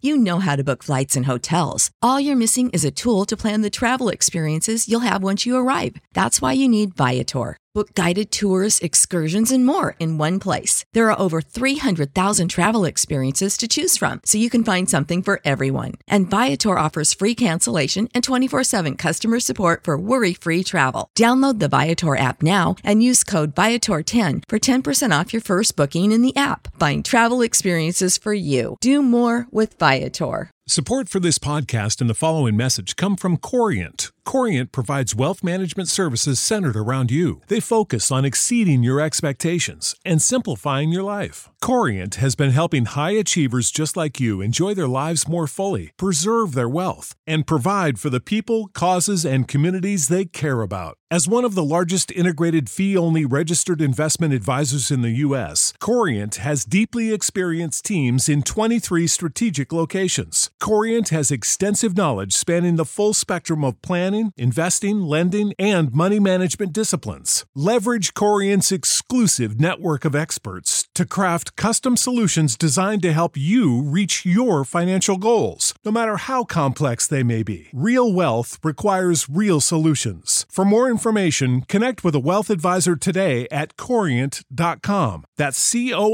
You know how to book flights and hotels. All you're missing is a tool to plan the travel experiences you'll have once you arrive. That's why you need Viator. Book guided tours, excursions, and more in one place. There are over 300,000 travel experiences to choose from, so you can find something for everyone. And Viator offers free cancellation and 24/7 customer support for worry-free travel. Download the Viator app now and use code Viator10 for 10% off your first booking in the app. Find travel experiences for you. Do more with Viator. Support for this podcast and the following message come from Corient. Corient provides wealth management services centered around you. They focus on exceeding your expectations and simplifying your life. Corient has been helping high achievers just like you enjoy their lives more fully, preserve their wealth, and provide for the people, causes, and communities they care about. As one of the largest integrated fee-only registered investment advisors in the U.S., Corient has deeply experienced teams in 23 strategic locations. Corient has extensive knowledge spanning the full spectrum of planning, investing, lending, and money management disciplines. Leverage Corient's exclusive network of experts to craft custom solutions designed to help you reach your financial goals, no matter how complex they may be. Real wealth requires real solutions. For more information, connect with a wealth advisor today at Corient.com. That's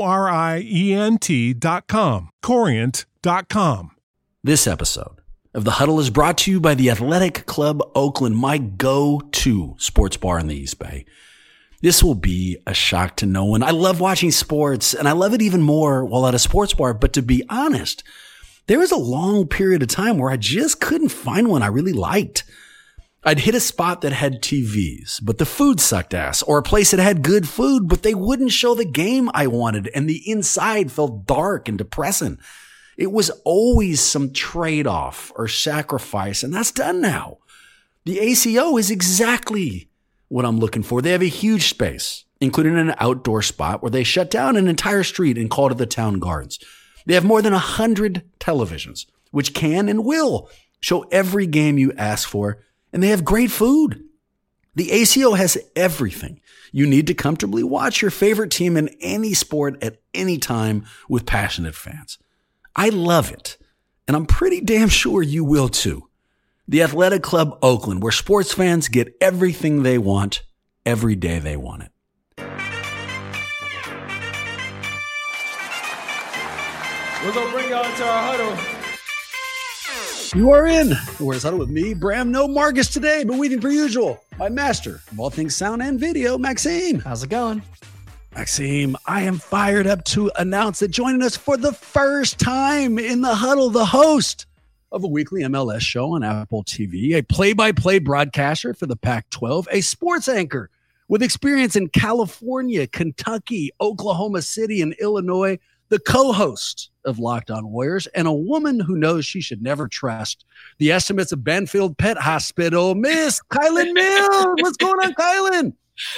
Corient.com. Corient.com. This episode of The Huddle is brought to you by the Athletic Club Oakland, my go-to sports bar in the East Bay. This will be a shock to no one. I love watching sports, and I love it even more while at a sports bar. But to be honest, there was a long period of time where I just couldn't find one I really liked. I'd hit a spot that had TVs, but the food sucked ass, or a place that had good food, but they wouldn't show the game I wanted, and the inside felt dark and depressing. It was always some trade-off or sacrifice, and that's done now. The ACO is exactly what I'm looking for. They have a huge space, including an outdoor spot where they shut down an entire street and called it the Town Gardens. They have more than 100 televisions, which can and will show every game you ask for, and they have great food. The ACO has everything you need to comfortably watch your favorite team in any sport at any time with passionate fans. I love it, and I'm pretty damn sure you will too. The Athletic Club Oakland, where sports fans get everything they want every day they want it. We're going to bring y'all into our huddle. You are in Where's Huddle with me, Bram. No Marcus today, but waiting per usual. My master of all things sound and video, Maxime. How's it going? Maxime, I am fired up to announce that joining us for the first time in the huddle, the host of a weekly MLS show on Apple TV, a play-by-play broadcaster for the Pac-12, a sports anchor with experience in California, Kentucky, Oklahoma City, and Illinois, the co-host of Locked On Warriors, and a woman who knows she should never trust the estimates of Banfield Pet Hospital, Miss Kylan Mills. What's going on, Kylan?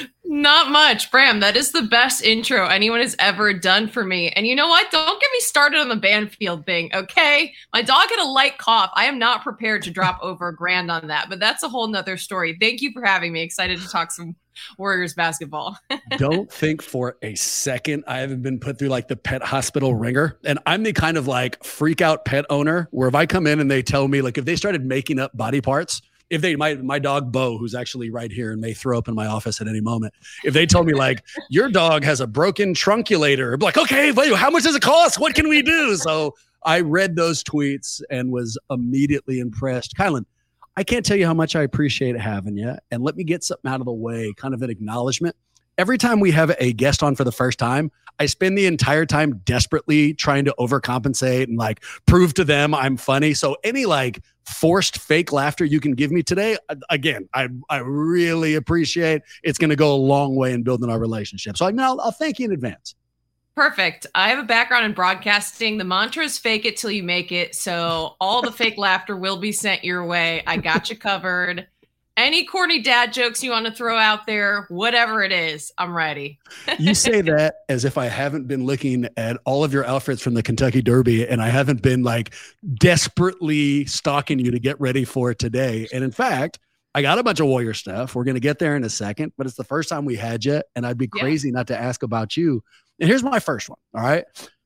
Not much, Bram. That is the best intro anyone has ever done for me. And you know what? Don't get me started on the Banfield thing, okay? My dog had a light cough. I am not prepared to drop over $1,000 on that, but that's a whole nother story. Thank you for having me. Excited to talk some Warriors basketball. Don't think for a second I haven't been put through like the pet hospital ringer. And I'm the kind of like freak out pet owner where if I come in and they tell me, like, if they started making up body parts, if they, my dog Bo, who's actually right here and may throw up in my office at any moment, if they told me like, your dog has a broken trunculator, I'd be like, okay, wait, how much does it cost? What can we do? So I read those tweets and was immediately impressed. Kylan, I can't tell you how much I appreciate having you. And let me get something out of the way, kind of an acknowledgement. Every time we have a guest on for the first time, I spend the entire time desperately trying to overcompensate and like prove to them I'm funny. So any like forced fake laughter you can give me today, again, I really appreciate. It's going to go a long way in building our relationship. So I'll thank you in advance. Perfect. I have a background in broadcasting. The mantra is fake it till you make it. So all the fake laughter will be sent your way. I got you covered. Any corny dad jokes you want to throw out there, whatever it is, I'm ready. You say that as if I haven't been looking at all of your outfits from the Kentucky Derby and I haven't been like desperately stalking you to get ready for today. And in fact, I got a bunch of Warrior stuff. We're going to get there in a second, but it's the first time we had you, and I'd be crazy not to ask about you. And here's my first one, all right?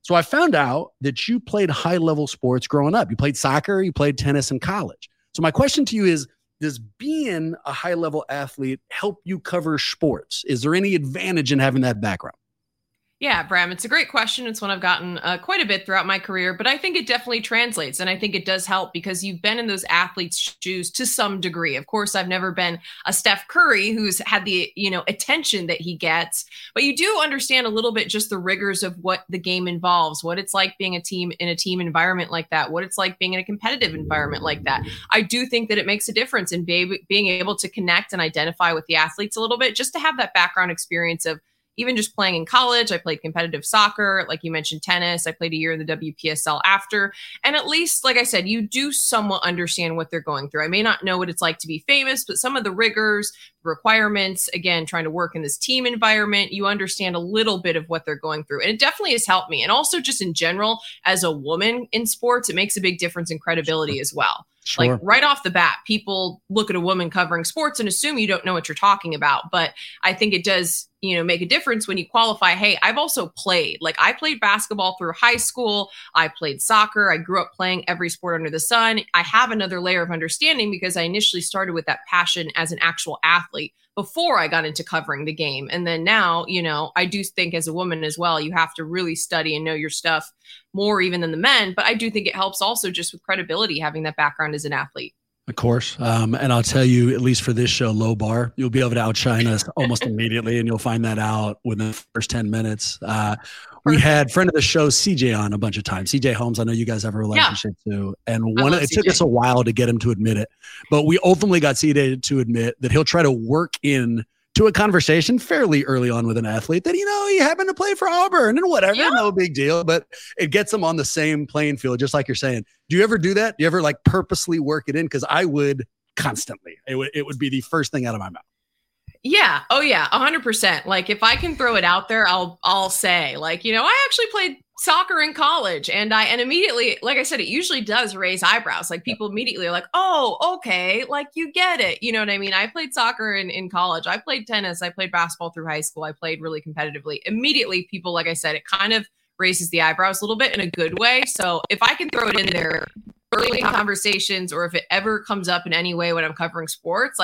So I found out that you played high-level sports growing up. You played soccer, you played tennis in college. So my question to you is, does being a high-level athlete help you cover sports? Is there any advantage in having that background? Yeah, Bram, it's a great question. It's one I've gotten quite a bit throughout my career, but I think it definitely translates. And I think it does help because you've been in those athletes' shoes to some degree. Of course, I've never been a Steph Curry who's had the, attention that he gets, but you do understand a little bit just the rigors of what the game involves, what it's like being a team in a team environment like that, what it's like being in a competitive environment like that. I do think that it makes a difference in being able to connect and identify with the athletes a little bit, just to have that background experience of even just playing in college. I played competitive soccer, like you mentioned, tennis. I played a year in the WPSL after. And at least, like I said, you do somewhat understand what they're going through. I may not know what it's like to be famous, but some of the rigors, requirements, again, trying to work in this team environment, you understand a little bit of what they're going through. And it definitely has helped me. And also just in general, as a woman in sports, it makes a big difference in credibility as well. Sure. Like right off the bat, people look at a woman covering sports and assume you don't know what you're talking about. But I think it does, make a difference when you qualify. Hey, I've also played. Like I played basketball through high school. I played soccer. I grew up playing every sport under the sun. I have another layer of understanding because I initially started with that passion as an actual athlete before I got into covering the game. And then now, I do think as a woman as well, you have to really study and know your stuff more even than the men. But I do think it helps also just with credibility, having that background as an athlete. Of course. And I'll tell you, at least for this show, low bar, you'll be able to outshine us almost immediately. And you'll find that out within the first 10 minutes. We had friend of the show, CJ, on a bunch of times. CJ Holmes, I know you guys have a relationship too. And it took us a while to get him to admit it. But we ultimately got CJ to admit that he'll try to work in to a conversation fairly early on with an athlete that, he happened to play for Auburn and whatever, no big deal, but it gets them on the same playing field, just like you're saying. Do you ever do that? Do you ever purposely work it in? Because I would constantly. It would be the first thing out of my mouth. Yeah. Oh yeah. 100%. Like if I can throw it out there, I'll say I actually played soccer in college and immediately, like I said, it usually does raise eyebrows. Like people immediately are like, oh, okay. Like you get it. You know what I mean? I played soccer in college. I played tennis. I played basketball through high school. I played really competitively. Immediately people, like I said, it kind of raises the eyebrows a little bit in a good way. So if I can throw it in there early conversations, or if it ever comes up in any way when I'm covering sports,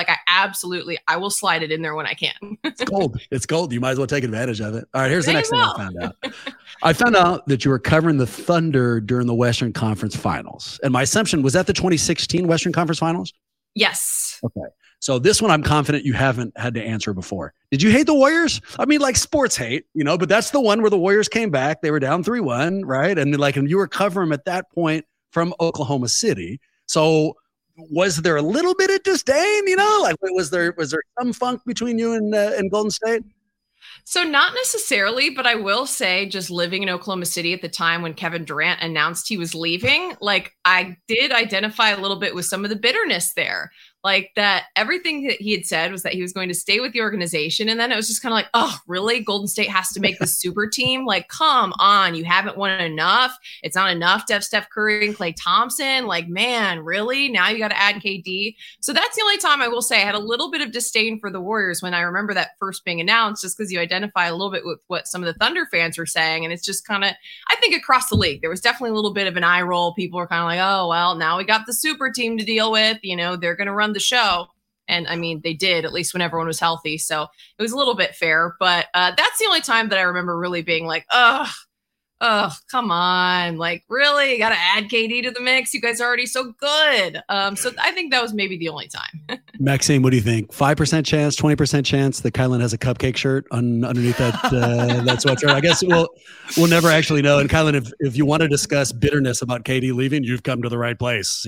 I will slide it in there when I can. It's gold. It's gold. You might as well take advantage of it. All right, here's the next thing I found out. I found out that you were covering the Thunder during the Western Conference Finals. And my assumption, was that the 2016 Western Conference Finals? Yes. Okay. So this one I'm confident you haven't had to answer before. Did you hate the Warriors? I mean, like sports hate, but that's the one where the Warriors came back. They were down 3-1, right? And and you were covering them at that point from Oklahoma City. So was there a little bit of disdain, was there some funk between you and Golden State? So not necessarily, but I will say just living in Oklahoma City at the time when Kevin Durant announced he was leaving, I did identify a little bit with some of the bitterness there. Like that everything that he had said was that he was going to stay with the organization. And then it was just kind of like, oh, really? Golden State has to make the super team? Like, come on, you haven't won enough. It's not enough to have Steph Curry and Klay Thompson. Like, man, really? Now you got to add KD. So that's the only time I will say I had a little bit of disdain for the Warriors when I remember that first being announced, just because you identify a little bit with what some of the Thunder fans were saying. And it's just kind of, I think across the league, there was definitely a little bit of an eye roll. People were kind of like, oh, well, now we got the super team to deal with. They're going to run the show. And I mean, they did, at least when everyone was healthy. So it was a little bit fair, but that's the only time that I remember really being like, oh, come on. Like, really? You got to add KD to the mix. You guys are already so good. So I think that was maybe the only time. Maxime, what do you think? 5% chance, 20% chance that Kylan has a cupcake shirt underneath that sweatshirt? I guess we'll never actually know. And Kylan, if you want to discuss bitterness about KD leaving, you've come to the right place.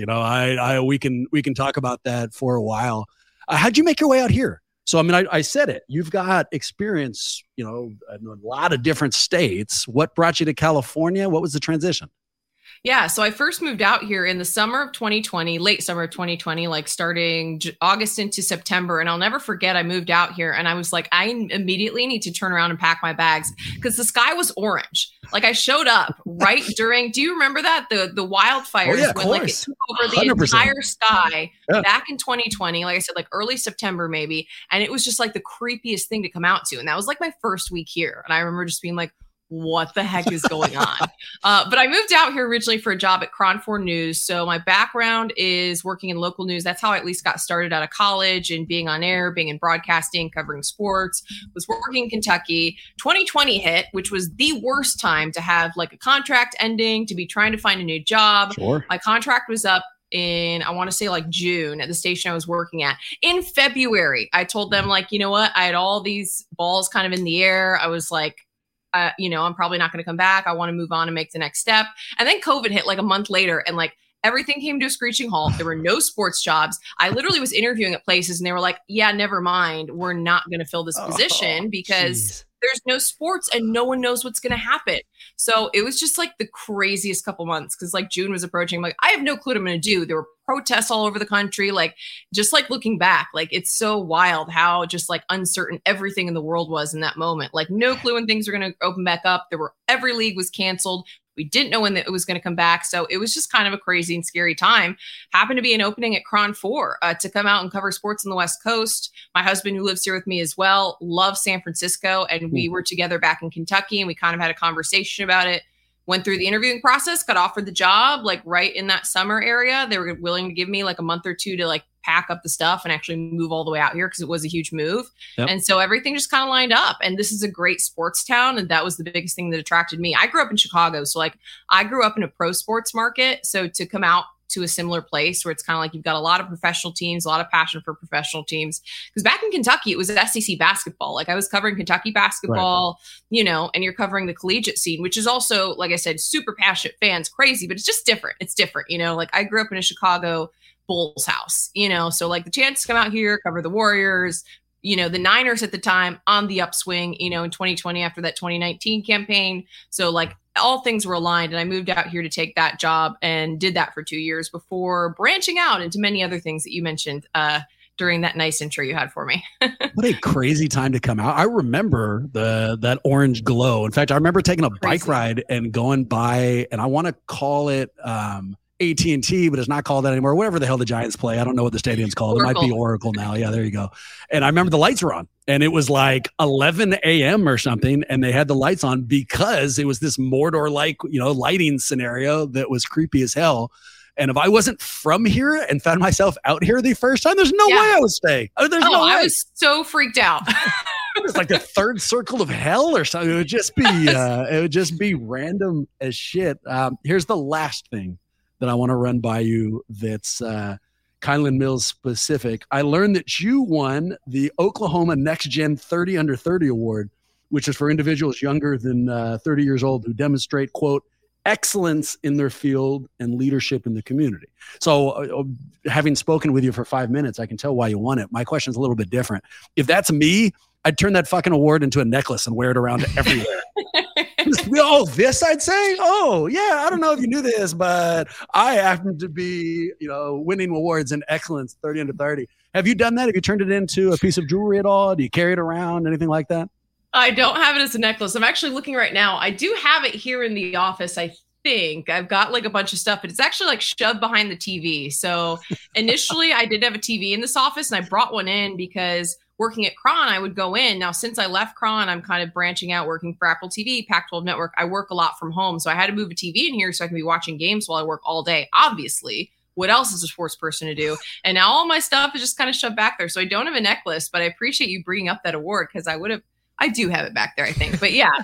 We can talk about that for a while. How'd you make your way out here? So, I mean, I said it. You've got experience, in a lot of different states. What brought you to California? What was the transition? Yeah, so I first moved out here in the summer of 2020, late summer of 2020, like starting August into September. And I'll never forget, I moved out here and I was like, I immediately need to turn around and pack my bags because the sky was orange. Like I showed up right during, do you remember that? The wildfires when like it took over the 100%. Entire sky back in 2020, like I said, like early September maybe. And it was just like the creepiest thing to come out to. And that was like my first week here. And I remember just being like, what the heck is going on? But I moved out here originally for a job at Cron 4 News. So my background is working in local news. That's how I at least got started out of college and being on air, being in broadcasting, covering sports, was working in Kentucky. 2020 hit, which was the worst time to have like a contract ending, to be trying to find a new job. Sure. My contract was up in, I want to say like June at the station I was working at. In February, I told them like, you know what? I had all these balls kind of in the air. I was like, I'm probably not going to come back. I want to move on and make the next step. And then COVID hit like a month later, and like everything came to a screeching halt. There were no sports jobs. I literally was interviewing at places and they were like, yeah, never mind. We're not going to fill this position because there's no sports and no one knows what's going to happen. So it was just like the craziest couple months, because like June was approaching. I'm like, I have no clue what I'm going to do. There were protests all over the country. Like, just like looking back, like it's so wild how just like uncertain everything in the world was in that moment. Like no clue when things were going to open back up. Every league was canceled. We didn't know when it was going to come back. So it was just kind of a crazy and scary time. Happened to be an opening at Cron 4 to come out and cover sports on the West Coast. My husband, who lives here with me as well, loves San Francisco. And we were together back in Kentucky, and we kind of had a conversation about it. Went through the interviewing process, got offered the job, like right in that summer area. They were willing to give me like a month or two to like pack up the stuff and actually move all the way out here, because it was a huge move. Yep. And so everything just kind of lined up. And this is a great sports town. And that was the biggest thing that attracted me. I grew up in Chicago. So like I grew up in a pro sports market. So to come out to a similar place where it's kind of like you've got a lot of professional teams, a lot of passion for professional teams. Because back in Kentucky, it was SEC basketball. Like I was covering Kentucky basketball, right. And you're covering the collegiate scene, which is also, like I said, super passionate fans, crazy, but it's just different. It's different. Like I grew up in a Chicago Bulls house, so like the chance to come out here, cover the Warriors, the Niners at the time on the upswing, in 2020 after that 2019 campaign. So like all things were aligned, and I moved out here to take that job and did that for 2 years before branching out into many other things that you mentioned during that nice intro you had for me. What a crazy time to come out. I remember that orange glow. In fact, I remember taking a bike ride and going by, and I want to call it AT&T, but it's not called that anymore. Whatever the hell the Giants play. I don't know what the stadium's called. Oracle. It might be Oracle now. Yeah, there you go. And I remember the lights were on, and it was like 11 a.m. or something, and they had the lights on because it was this Mordor-like, lighting scenario that was creepy as hell. And if I wasn't from here and found myself out here the first time, there's no way I would stay. There's no way. I was so freaked out. It was like the third circle of hell or something. It would just be random as shit. Here's the last thing that I want to run by you that's Kylan Mills specific. I learned that you won the Oklahoma Next Gen 30 Under 30 Award, which is for individuals younger than 30 years old who demonstrate, quote, excellence in their field and leadership in the community. So having spoken with you for 5 minutes, I can tell why you won it. My question is a little bit different. If that's me, I'd turn that fucking award into a necklace and wear it around everywhere. This I'd say, I don't know if you knew this, but I happen to be, winning awards in excellence 30 under 30. Have you done that? Have you turned it into a piece of jewelry at all? Do you carry it around? Anything like that? I don't have it as a necklace. I'm actually looking right now. I do have it here in the office. I think I've got like a bunch of stuff, but it's actually like shoved behind the TV. So initially I did have a TV in this office, and I brought one in because working at Cron, I would go in. Now, since I left Cron, I'm kind of branching out, working for Apple TV, Pac-12 Network. I work a lot from home. So I had to move a TV in here so I can be watching games while I work all day. Obviously, what else is a sports person to do? And now all my stuff is just kind of shoved back there. So I don't have a necklace, but I appreciate you bringing up that award, because I do have it back there, I think. But yeah.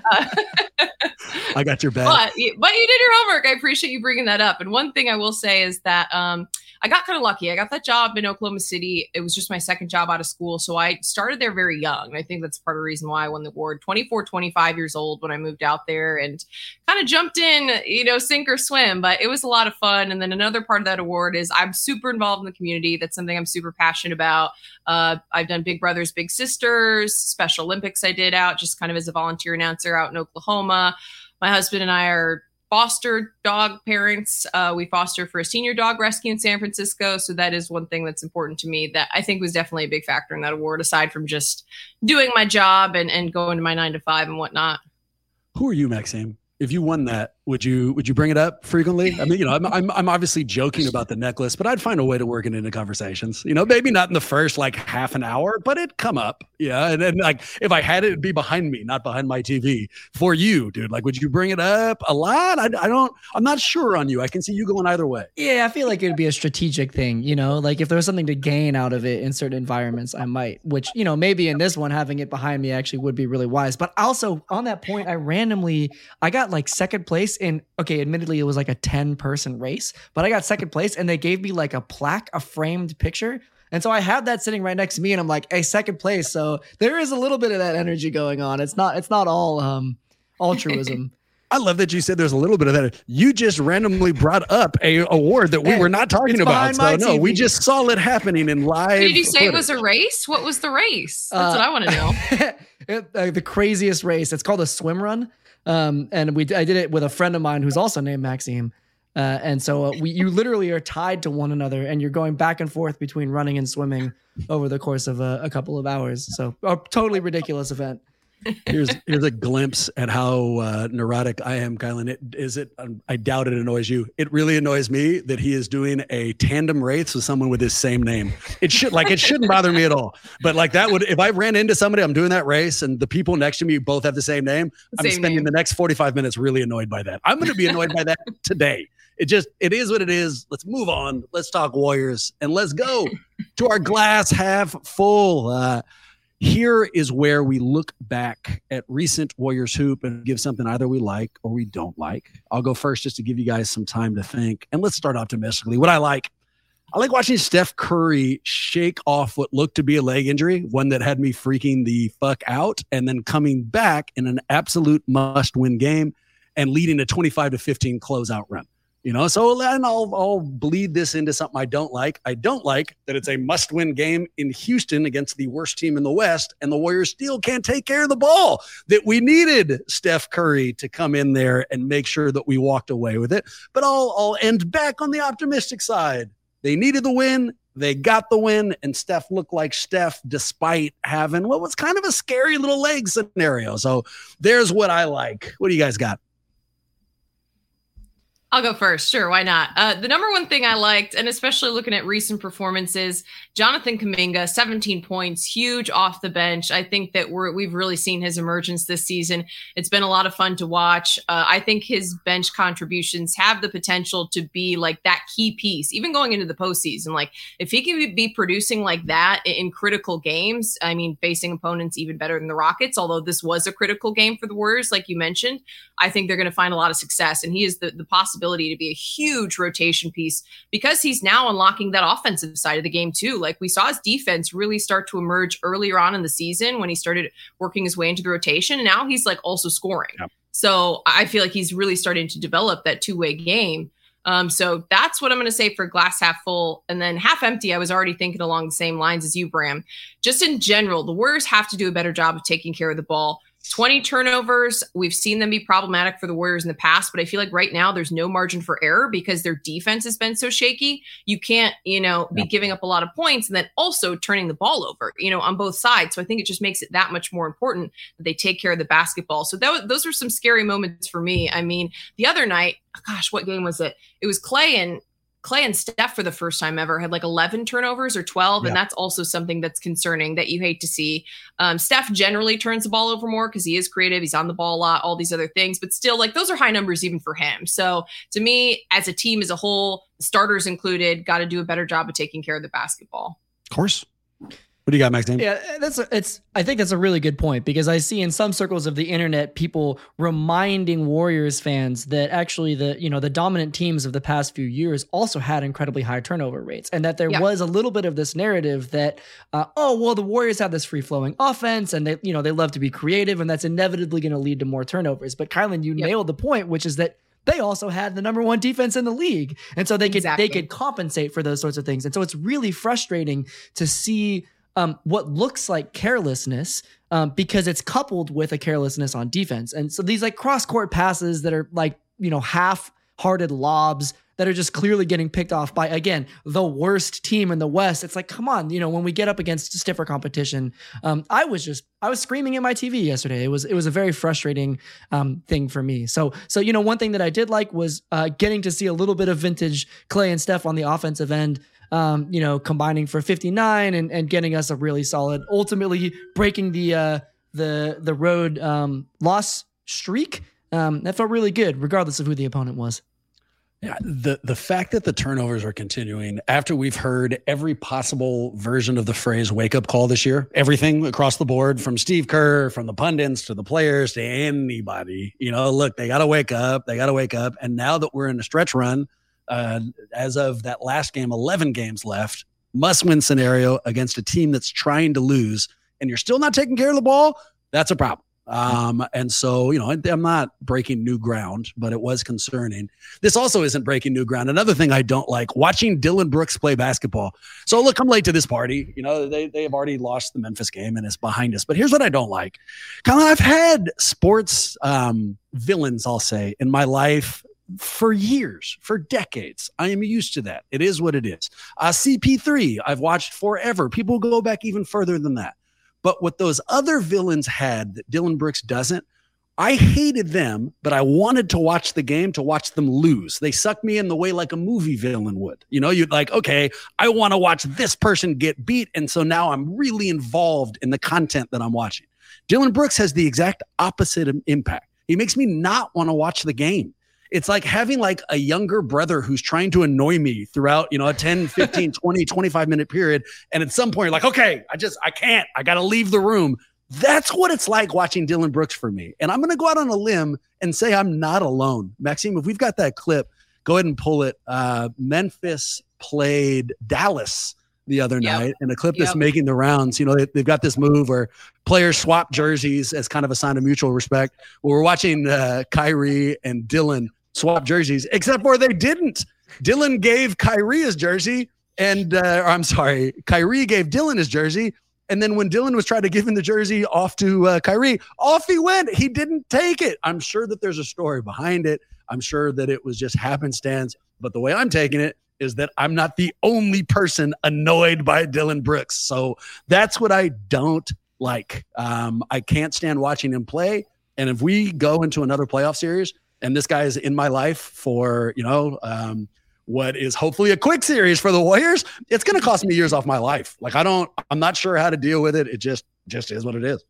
I got your back. But you did your homework. I appreciate you bringing that up. And one thing I will say is that I got kind of lucky. I got that job in Oklahoma City. It was just my second job out of school. So I started there very young. And I think that's part of the reason why I won the award. 24, 25 years old when I moved out there, and kind of jumped in, sink or swim. But it was a lot of fun. And then another part of that award is I'm super involved in the community. That's something I'm super passionate about. I've done Big Brothers, Big Sisters, Special Olympics I did out just kind of as a volunteer announcer out in Oklahoma. My husband and I are foster dog parents. We foster for a senior dog rescue in San Francisco. So that is one thing that's important to me that I think was definitely a big factor in that award, aside from just doing my job and going to my 9 to 5 and whatnot. Who are you, Maxime? If you won that, Would you bring it up frequently? I mean, I'm obviously joking about the necklace, but I'd find a way to work it into conversations. Maybe not in the first like half an hour, but it'd come up. Yeah. And then like if I had it, it'd be behind me, not behind my TV. For you, dude, like, would you bring it up a lot? I'm not sure on you. I can see you going either way. Yeah, I feel like it'd be a strategic thing, like if there was something to gain out of it in certain environments, I might, which, maybe in this one, having it behind me actually would be really wise. But also on that point, I got like second place in, okay, admittedly it was like a 10-person race, but I got second place and they gave me like a plaque, a framed picture. And so I have that sitting right next to me and I'm like, hey, second place. So there is a little bit of that energy going on. It's not all altruism. I love that you said there's a little bit of that. You just randomly brought up a award that we were not talking about. So no, we just saw it happening in live. Did you say footage. it was a race? What was the race? That's what I want to know. The craziest race. It's called a swim run. And I did it with a friend of mine who's also named Maxime. And so you literally are tied to one another and you're going back and forth between running and swimming over the course of a couple of hours. So a totally ridiculous event. Here's a glimpse at how neurotic I am, Kylan. I doubt it annoys you. It really annoys me that he is doing a tandem race with someone with his same name. It shouldn't bother me at all. But like that would, if I ran into somebody, I'm doing that race and the people next to me both have the same name, I'm spending the next 45 minutes really annoyed by that. I'm going to be annoyed by that today. It is what it is. Let's move on. Let's talk Warriors and let's go to our glass half full. Here is where we look back at recent Warriors hoop and give something either we like or we don't like. I'll go first just to give you guys some time to think. And let's start optimistically. What I like watching Steph Curry shake off what looked to be a leg injury, one that had me freaking the fuck out, and then coming back in an absolute must-win game and leading a 25-15 closeout run. So then I'll bleed this into something I don't like. I don't like that it's a must-win game in Houston against the worst team in the West, and the Warriors still can't take care of the ball. That we needed Steph Curry to come in there and make sure that we walked away with it. But I'll end back on the optimistic side. They needed the win. They got the win, and Steph looked like Steph despite having what was kind of a scary little leg scenario. So there's what I like. What do you guys got? I'll go first. Sure, why not? The number one thing I liked, and especially looking at recent performances, Jonathan Kuminga, 17 points, huge off the bench. I think that we've really seen his emergence this season. It's been a lot of fun to watch. I think his bench contributions have the potential to be like that key piece, even going into the postseason. Like if he can be producing like that in critical games, I mean, facing opponents even better than the Rockets, although this was a critical game for the Warriors, like you mentioned, I think they're going to find a lot of success. And he is the possibility to be a huge rotation piece because he's now unlocking that offensive side of the game too. Like we saw his defense really start to emerge earlier on in the season when he started working his way into the rotation. And now he's like also scoring. Yep. So I feel like he's really starting to develop that two-way game. So that's what I'm going to say for glass half full. And then half empty, I was already thinking along the same lines as you, Bram. Just in general, the Warriors have to do a better job of taking care of the ball. 20 turnovers. We've seen them be problematic for the Warriors in the past, but I feel like right now there's no margin for error because their defense has been so shaky. You can't, be giving up a lot of points and then also turning the ball over, on both sides. So I think it just makes it that much more important that they take care of the basketball. So those are some scary moments for me. I mean, the other night, gosh, what game was it? It was Clay and Steph for the first time ever had like 11 turnovers or 12. And that's also something that's concerning that you hate to see. Steph generally turns the ball over more because he is creative. He's on the ball a lot, all these other things, but still like those are high numbers even for him. So to me, as a team as a whole, starters included, got to do a better job of taking care of the basketball. Of course. What do you got, Max? Yeah, I think that's a really good point because I see in some circles of the internet people reminding Warriors fans that actually the dominant teams of the past few years also had incredibly high turnover rates, and that there was a little bit of this narrative that the Warriors have this free flowing offense and they love to be creative and that's inevitably going to lead to more turnovers. But Kylan, you nailed the point, which is that they also had the number one defense in the league, and so they could compensate for those sorts of things. And so it's really frustrating to see what looks like carelessness because it's coupled with a carelessness on defense. And so these like cross-court passes that are like, half-hearted lobs that are just clearly getting picked off by, again, the worst team in the West. It's like, come on, when we get up against stiffer competition, I was screaming at my TV yesterday. It was a very frustrating thing for me. So one thing that I did like was getting to see a little bit of vintage Klay and Steph on the offensive end. Combining for 59 and getting us a really solid, ultimately breaking the road loss streak. That felt really good, regardless of who the opponent was. Yeah, the fact that the turnovers are continuing after we've heard every possible version of the phrase wake up call this year, everything across the board from Steve Kerr, from the pundits to the players to anybody, look, they got to wake up. And now that we're in a stretch run, as of that last game, 11 games left, must-win scenario against a team that's trying to lose, and you're still not taking care of the ball, that's a problem. And so, I'm not breaking new ground, but it was concerning. This also isn't breaking new ground. Another thing I don't like, watching Dillon Brooks play basketball. So look, I'm late to this party. They have already lost the Memphis game and it's behind us. But here's what I don't like. Colin, I've had sports villains, I'll say, in my life for years, for decades. I am used to that. It is what it is. CP3, I've watched forever. People go back even further than that. But what those other villains had that Dillon Brooks doesn't, I hated them, but I wanted to watch the game to watch them lose. They sucked me in the way like a movie villain would. You'd like, okay, I want to watch this person get beat. And so now I'm really involved in the content that I'm watching. Dillon Brooks has the exact opposite impact. He makes me not want to watch the game. It's like having like a younger brother who's trying to annoy me throughout, a 10, 15, 20, 25 minute period. And at some point you're like, okay, I can't, I got to leave the room. That's what it's like watching Dillon Brooks for me. And I'm going to go out on a limb and say I'm not alone. Maxime, if we've got that clip, go ahead and pull it. Memphis played Dallas the other night, and a clip that's making the rounds. They've got this move where players swap jerseys as kind of a sign of mutual respect. Well, we're watching Kyrie and Dillon swap jerseys, except for they didn't. Dillon gave Kyrie his jersey, and Kyrie gave Dillon his jersey. And then when Dillon was trying to give him the jersey off to Kyrie, off he went. He didn't take it. I'm sure that there's a story behind it. I'm sure that it was just happenstance. But the way I'm taking it is that I'm not the only person annoyed by Dillon Brooks. So that's what I don't like. I can't stand watching him play. And if we go into another playoff series and this guy is in my life for, what is hopefully a quick series for the Warriors, it's going to cost me years off my life. Like I'm not sure how to deal with it. It just is what it is.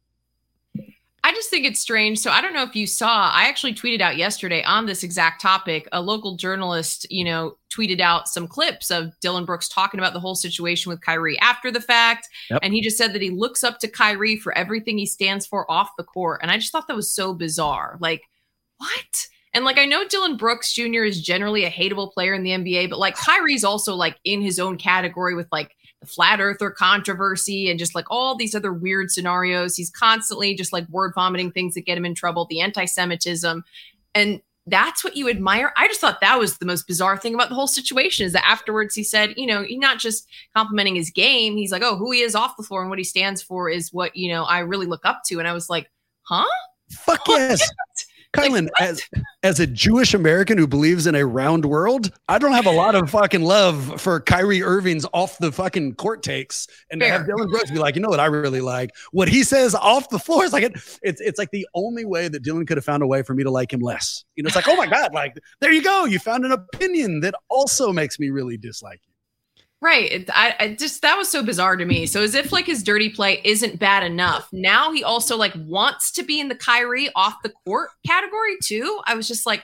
I just think it's strange. So I don't know if you saw, I actually tweeted out yesterday on this exact topic. A local journalist, tweeted out some clips of Dillon Brooks talking about the whole situation with Kyrie after the fact. Yep. And he just said that he looks up to Kyrie for everything he stands for off the court. And I just thought that was so bizarre. Like, what? And I know Dillon Brooks Jr. is generally a hateable player in the NBA, but Kyrie's also in his own category with the flat earther controversy and just all these other weird scenarios. He's constantly just word vomiting things that get him in trouble, the anti-Semitism. And that's what you admire. I just thought that was the most bizarre thing about the whole situation is that afterwards he said, he's not just complimenting his game. He's like, oh, who he is off the floor and what he stands for is what, I really look up to. And I was like, huh? Fuck yes. Kylan, as a Jewish American who believes in a round world, I don't have a lot of fucking love for Kyrie Irving's off the fucking court takes, and to have Dillon Brooks be like, you know what I really like? What he says off the floor is it's like the only way that Dillon could have found a way for me to like him less. It's like, oh my God, there you go. You found an opinion that also makes me really dislike you. Right. I just, that was so bizarre to me. So as if his dirty play isn't bad enough. Now he also wants to be in the Kyrie off the court category too. I was just like,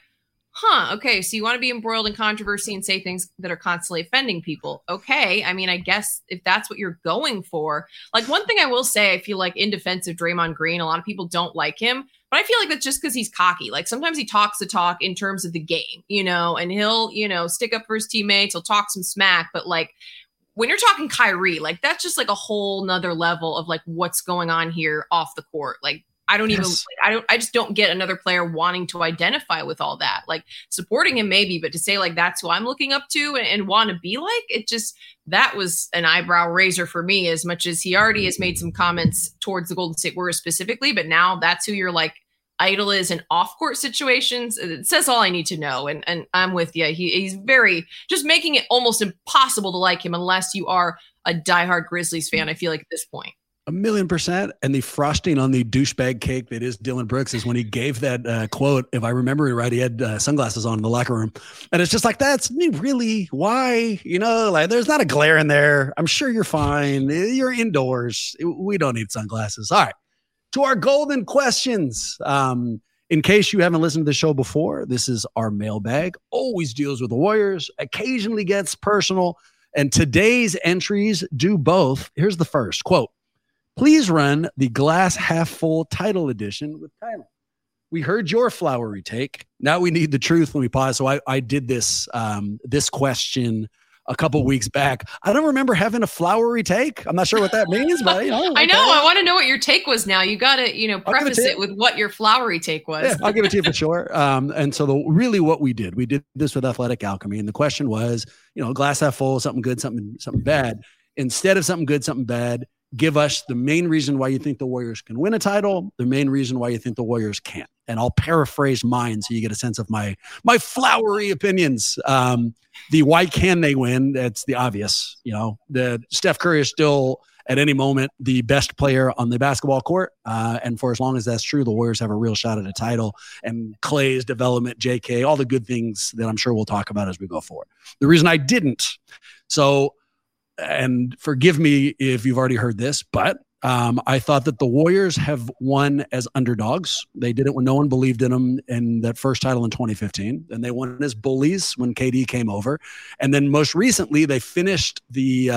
okay. So you want to be embroiled in controversy and say things that are constantly offending people. Okay. I mean, I guess if that's what you're going for, one thing I will say, I feel in defense of Draymond Green, a lot of people don't like him, but I feel that's just because he's cocky. Sometimes he talks the talk in terms of the game, and he'll, stick up for his teammates. He'll talk some smack, but when you're talking Kyrie, that's just a whole nother level of what's going on here off the court. I don't even, I just don't get another player wanting to identify with all that. Supporting him maybe, but to say that's who I'm looking up to and want to be it just, that was an eyebrow raiser for me, as much as he already has made some comments towards the Golden State Warriors specifically, but now that's who you're Idol is in off-court situations. It says all I need to know. And I'm with you. He's very just making it almost impossible to like him unless you are a diehard Grizzlies fan, I feel like at this point. 1,000,000%. And the frosting on the douchebag cake that is Dillon Brooks is when he gave that quote. If I remember it right, he had sunglasses on in the locker room. And it's just like, that's really why, like there's not a glare in there. I'm sure you're fine. You're indoors. We don't need sunglasses. All right. To our golden questions. In case you haven't listened to the show before, this is our mailbag. Always deals with the Warriors, occasionally gets personal. And today's entries do both. Here's the first quote. Please run the glass half full title edition with Tyler. We heard your flowery take. Now we need the truth when we pause. So I did this question a couple weeks back. I don't remember having a flowery take. I'm not sure what that means, but I know. I want to know what your take was now. You got to, preface it with what your flowery take was. Yeah, I'll give it to you for sure. And so really what we did this with Athletic Alchemy. And the question was, glass half full, something good, something bad. Instead of something good, something bad, give us the main reason why you think the Warriors can win a title, the main reason why you think the Warriors can't. And I'll paraphrase mine so you get a sense of my flowery opinions. The why can they win? That's the obvious. The Steph Curry is still at any moment the best player on the basketball court. And for as long as that's true, the Warriors have a real shot at a title. And Clay's development, JK, all the good things that I'm sure we'll talk about as we go forward. The reason I didn't. And forgive me if you've already heard this, but I thought that the Warriors have won as underdogs. They did it when no one believed in them in that first title in 2015. And they won as bullies when KD came over. And then most recently, they finished the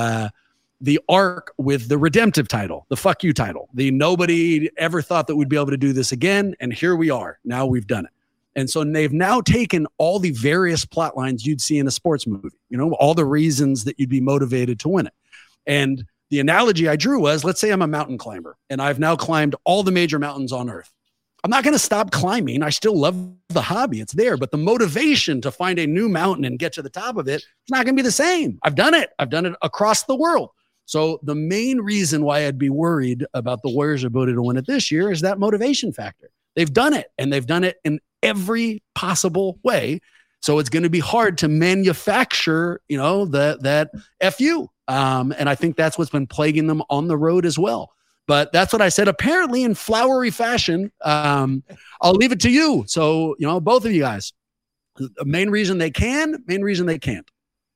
arc with the redemptive title, the fuck you title. The nobody ever thought that we'd be able to do this again. And here we are. Now we've done it. And so they've now taken all the various plot lines you'd see in a sports movie, all the reasons that you'd be motivated to win it. And the analogy I drew was, let's say I'm a mountain climber and I've now climbed all the major mountains on earth. I'm not going to stop climbing. I still love the hobby. It's there. But the motivation to find a new mountain and get to the top of it is not going to be the same. I've done it. I've done it across the world. So the main reason why I'd be worried about the Warriors' ability to win it this year is that motivation factor. They've done it, and they've done it in every possible way. So it's going to be hard to manufacture, that FU. And I think that's what's been plaguing them on the road as well. But that's what I said, apparently in flowery fashion. I'll leave it to you. So, both of you guys, the main reason they can, main reason they can't.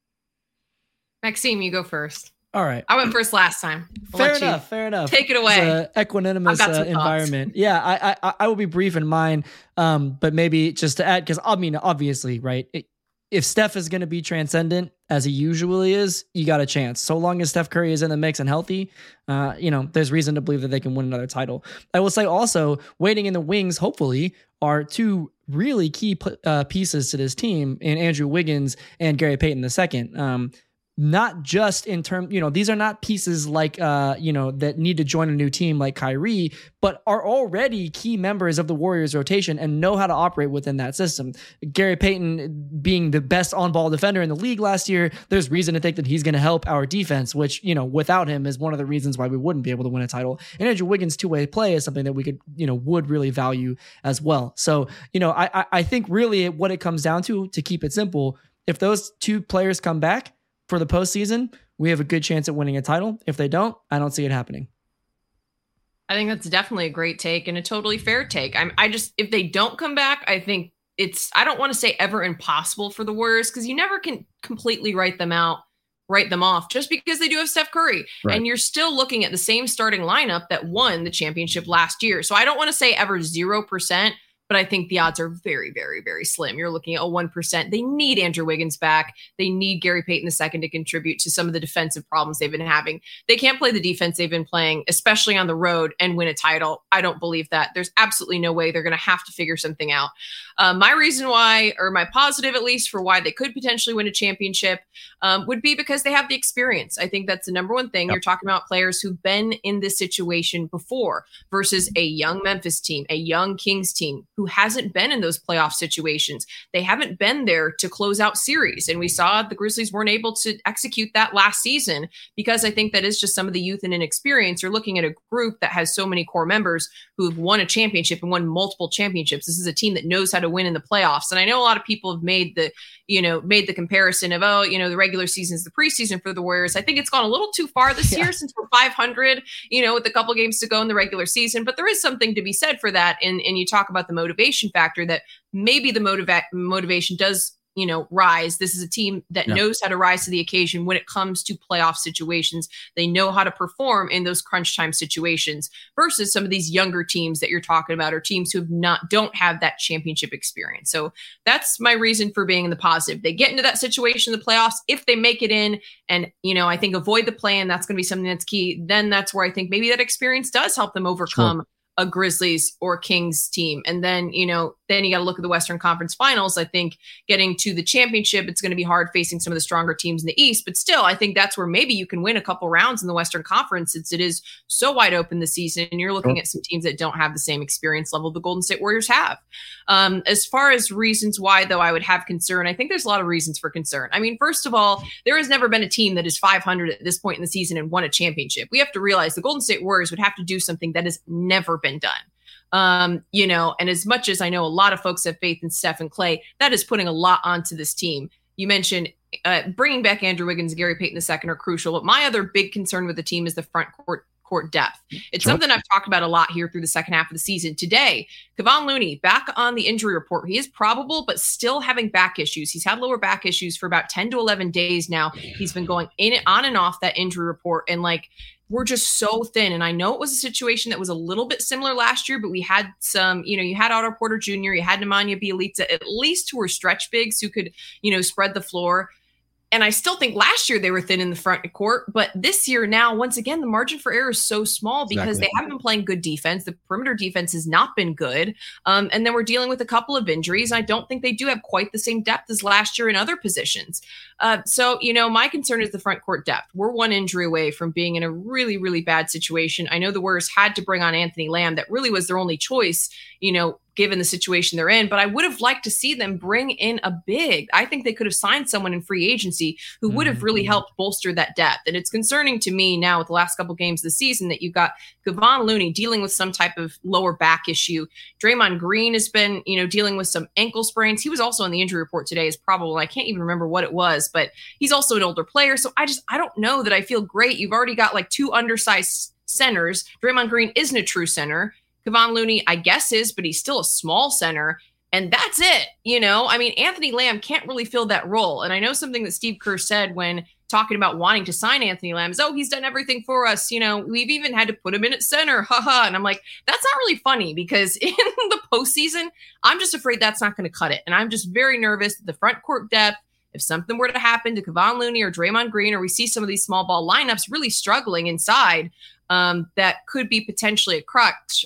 Maxime, you go first. All right. I went first last time. Fair enough. Take it away. It's equanimous environment. Yeah, I will be brief in mine, but maybe just to add, because obviously, right, if Steph is going to be transcendent, as he usually is, you got a chance. So long as Steph Curry is in the mix and healthy, there's reason to believe that they can win another title. I will say also, waiting in the wings, hopefully, are two really key pieces to this team in Andrew Wiggins and Gary Payton II. Not just in terms, these are not pieces like, that need to join a new team like Kyrie, but are already key members of the Warriors rotation and know how to operate within that system. Gary Payton being the best on-ball defender in the league last year, there's reason to think that he's going to help our defense, which, without him is one of the reasons why we wouldn't be able to win a title. And Andrew Wiggins' two-way play is something that we could, would really value as well. So, I think really what it comes down to keep it simple, if those two players come back for the postseason, we have a good chance at winning a title. If they don't, I don't see it happening. I think that's definitely a great take and a totally fair take. If they don't come back, I think I don't want to say ever impossible for the Warriors, because you never can completely write them off just because they do have Steph Curry. Right. And you're still looking at the same starting lineup that won the championship last year. So I don't want to say ever 0%, but I think the odds are very, very, very slim. You're looking at a 1%. They need Andrew Wiggins back. They need Gary Payton II to contribute to some of the defensive problems they've been having. They can't play the defense they've been playing, especially on the road, and win a title. I don't believe that. There's absolutely no way. They're going to have to figure something out. My reason why, or my positive at least, for why they could potentially win a championship would be because they have the experience. I think that's the number one thing. Yep. You're talking about players who've been in this situation before versus a young Memphis team, a young Kings team who who hasn't been in those playoff situations. They haven't been there to close out series. And we saw the Grizzlies weren't able to execute that last season because I think that is just some of the youth and inexperience. You're looking at a group that has so many core members who've won a championship and won multiple championships. This is a team that knows how to win in the playoffs. And I know a lot of people have made the comparison of, the regular season is the preseason for the Warriors. I think it's gone a little too far this year since we're 500, with a couple games to go in the regular season. But there is something to be said for that. And you talk about the motivation factor, that maybe the motivation does rise. This is a team that knows how to rise to the occasion when it comes to playoff situations. They know how to perform in those crunch time situations versus some of these younger teams that you're talking about, or teams who don't have that championship experience. So that's my reason for being in the positive. They get into that situation in the playoffs. If they make it in and, I think avoid the play-in, that's going to be something that's key. Then that's where I think maybe that experience does help them overcome a Grizzlies or Kings team. And then, then you got to look at the Western Conference Finals. I think getting to the championship, it's going to be hard facing some of the stronger teams in the East, but still, I think that's where maybe you can win a couple rounds in the Western Conference, since it is so wide open this season. And you're looking at some teams that don't have the same experience level the Golden State Warriors have. As far as reasons why, though, I would have concern, I think there's a lot of reasons for concern. I mean, first of all, there has never been a team that is 500 at this point in the season and won a championship. We have to realize the Golden State Warriors would have to do something that has never been done. And as much as I know a lot of folks have faith in Steph and Klay, that is putting a lot onto this team. You mentioned bringing back Andrew Wiggins and Gary Payton II are crucial, but my other big concern with the team is the front court depth. It's something I've talked about a lot here through the second half of the season. Today, Kevon Looney back on the injury report. He is probable, but still having back issues. He's had lower back issues for about 10 to 11 days now. He's been going on and off that injury report, and we're just so thin. And I know it was a situation that was a little bit similar last year, but we had some, you had Otto Porter Jr., you had Nemanja Bjelica, at least who were stretch bigs who could, spread the floor. And I still think last year they were thin in the front court, but this year now, once again, the margin for error is so small because they haven't been playing good defense. The perimeter defense has not been good. And then we're dealing with a couple of injuries. I don't think they do have quite the same depth as last year in other positions. So, my concern is the front court depth. We're one injury away from being in a really, really bad situation. I know the Warriors had to bring on Anthony Lamb. That really was their only choice, given the situation they're in. But I would have liked to see them bring in a big. I think they could have signed someone in free agency who would have really helped bolster that depth. And it's concerning to me now with the last couple games of the season that you've got Kevon Looney dealing with some type of lower back issue. Draymond Green has been, dealing with some ankle sprains. He was also on the injury report today as probable. I can't even remember what it was, but he's also an older player. So I don't know that I feel great. You've already got two undersized centers. Draymond Green isn't a true center. Kevon Looney, I guess, is, but he's still a small center. And that's it. Anthony Lamb can't really fill that role. And I know something that Steve Kerr said when talking about wanting to sign Anthony Lamb is, he's done everything for us. We've even had to put him in at center. Haha. And I'm like, that's not really funny, because in the postseason, I'm just afraid that's not going to cut it. And I'm just very nervous that the front court depth, if something were to happen to Kevon Looney or Draymond Green, or we see some of these small ball lineups really struggling inside, that could be potentially a crutch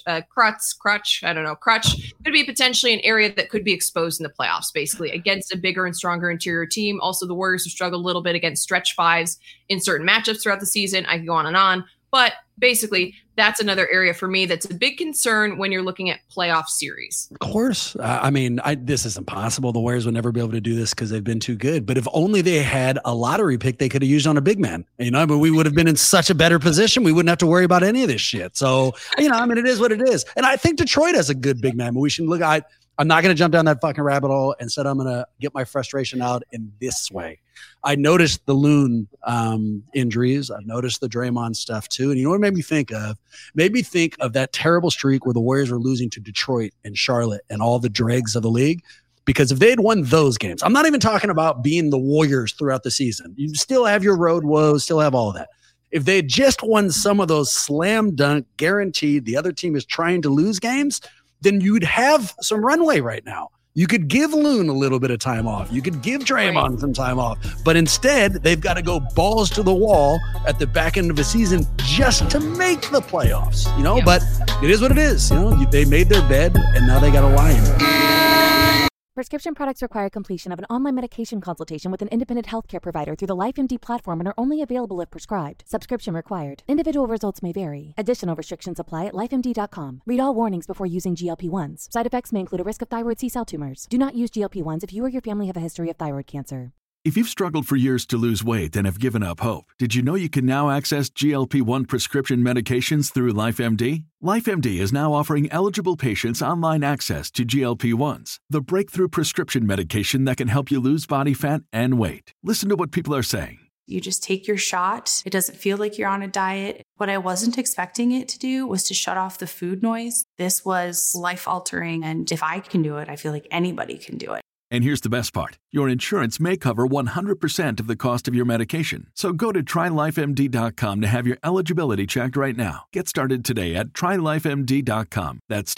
could be potentially an area that could be exposed in the playoffs, basically against a bigger and stronger interior team. Also, the Warriors have struggled a little bit against stretch fives in certain matchups throughout the season. I can go on and on, but basically that's another area for me that's a big concern when you're looking at playoff series. Of course. This is impossible. The Warriors would never be able to do this because they've been too good. But if only they had a lottery pick they could have used on a big man, but we would have been in such a better position. We wouldn't have to worry about any of this shit. So, it is what it is. And I think Detroit has a good big man, but we should look at, I'm not going to jump down that fucking rabbit hole. Instead, I'm going to get my frustration out in this way. I noticed the Loon injuries. I've noticed the Draymond stuff too. And you know what it made me think of? Made me think of that terrible streak where the Warriors were losing to Detroit and Charlotte and all the dregs of the league. Because if they had won those games, I'm not even talking about being the Warriors throughout the season. You still have your road woes, still have all of that. If they had just won some of those slam dunk, guaranteed the other team is trying to lose games, then you'd have some runway right now. You could give Loon a little bit of time off. You could give Draymond some time off. But instead, they've got to go balls to the wall at the back end of the season just to make the playoffs. But it is what it is. They made their bed, and now they got to lie in it. Prescription products require completion of an online medication consultation with an independent healthcare provider through the LifeMD platform and are only available if prescribed. Subscription required. Individual results may vary. Additional restrictions apply at lifemd.com. Read all warnings before using GLP-1s. Side effects may include a risk of thyroid C-cell tumors. Do not use GLP-1s if you or your family have a history of thyroid cancer. If you've struggled for years to lose weight and have given up hope, did you know you can now access GLP-1 prescription medications through LifeMD? LifeMD is now offering eligible patients online access to GLP-1s, the breakthrough prescription medication that can help you lose body fat and weight. Listen to what people are saying. You just take your shot. It doesn't feel like you're on a diet. What I wasn't expecting it to do was to shut off the food noise. This was life-altering, and if I can do it, I feel like anybody can do it. And here's the best part. Your insurance may cover 100% of the cost of your medication. So go to TryLifeMD.com to have your eligibility checked right now. Get started today at TryLifeMD.com. That's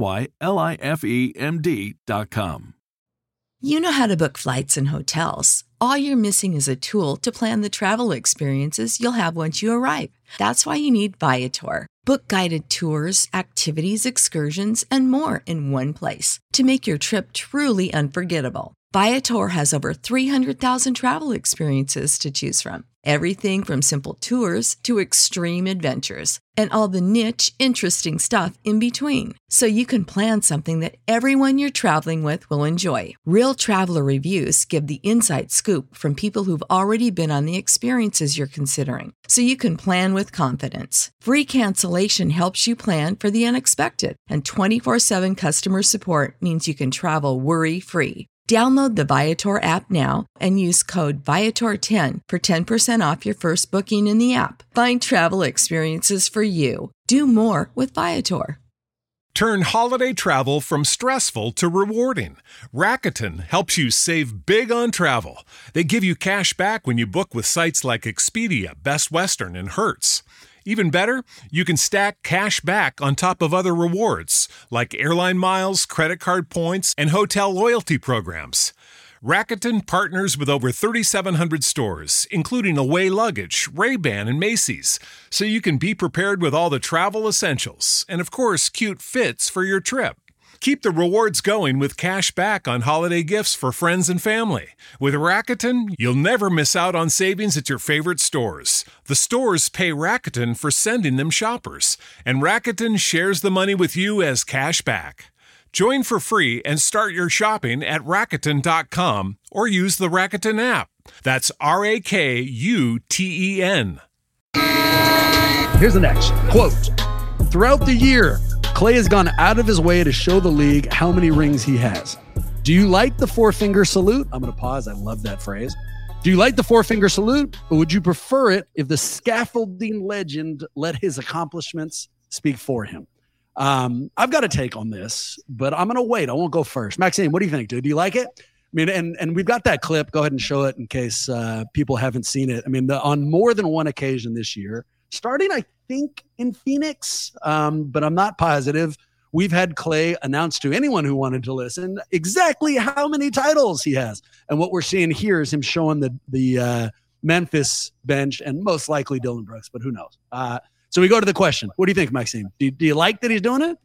TryLifeMD.com. You know how to book flights and hotels. All you're missing is a tool to plan the travel experiences you'll have once you arrive. That's why you need Viator. Book guided tours, activities, excursions, and more in one place to make your trip truly unforgettable. Viator has over 300,000 travel experiences to choose from. Everything from simple tours to extreme adventures and all the niche, interesting stuff in between. So you can plan something that everyone you're traveling with will enjoy. Real traveler reviews give the inside scoop from people who've already been on the experiences you're considering. So you can plan with confidence. Free cancellation helps you plan for the unexpected. And 24/7 customer support means you can travel worry-free. Download the Viator app now and use code Viator10 for 10% off your first booking in the app. Find travel experiences for you. Do more with Viator. Turn holiday travel from stressful to rewarding. Rakuten helps you save big on travel. They give you cash back when you book with sites like Expedia, Best Western, and Hertz. Even better, you can stack cash back on top of other rewards, like airline miles, credit card points, and hotel loyalty programs. Rakuten partners with over 3,700 stores, including Away Luggage, Ray-Ban, and Macy's, so you can be prepared with all the travel essentials and, of course, cute fits for your trip. Keep the rewards going with cash back on holiday gifts for friends and family. With Rakuten, you'll never miss out on savings at your favorite stores. The stores pay Rakuten for sending them shoppers, and Rakuten shares the money with you as cash back. Join for free and start your shopping at Rakuten.com or use the Rakuten app. That's RAKUTEN. Here's the next quote. Throughout the year, Klay has gone out of his way to show the league how many rings he has. Do you like the four-finger salute? I'm going to pause. I love that phrase. Do you like the four-finger salute, or would you prefer it if the scaffolding legend let his accomplishments speak for him? I've got a take on this, but I'm going to wait. I won't go first. Maxime, what do you think, dude? Do you like it? I mean, and we've got that clip. Go ahead and show it in case people haven't seen it. I mean, on more than one occasion this year, starting, I think, in Phoenix, but I'm not positive. We've had Klay announce to anyone who wanted to listen exactly how many titles he has. And what we're seeing here is him showing the Memphis bench and most likely Dillon Brooks, but who knows? So we go to the question. What do you think, Maxime? Do you like that he's doing it?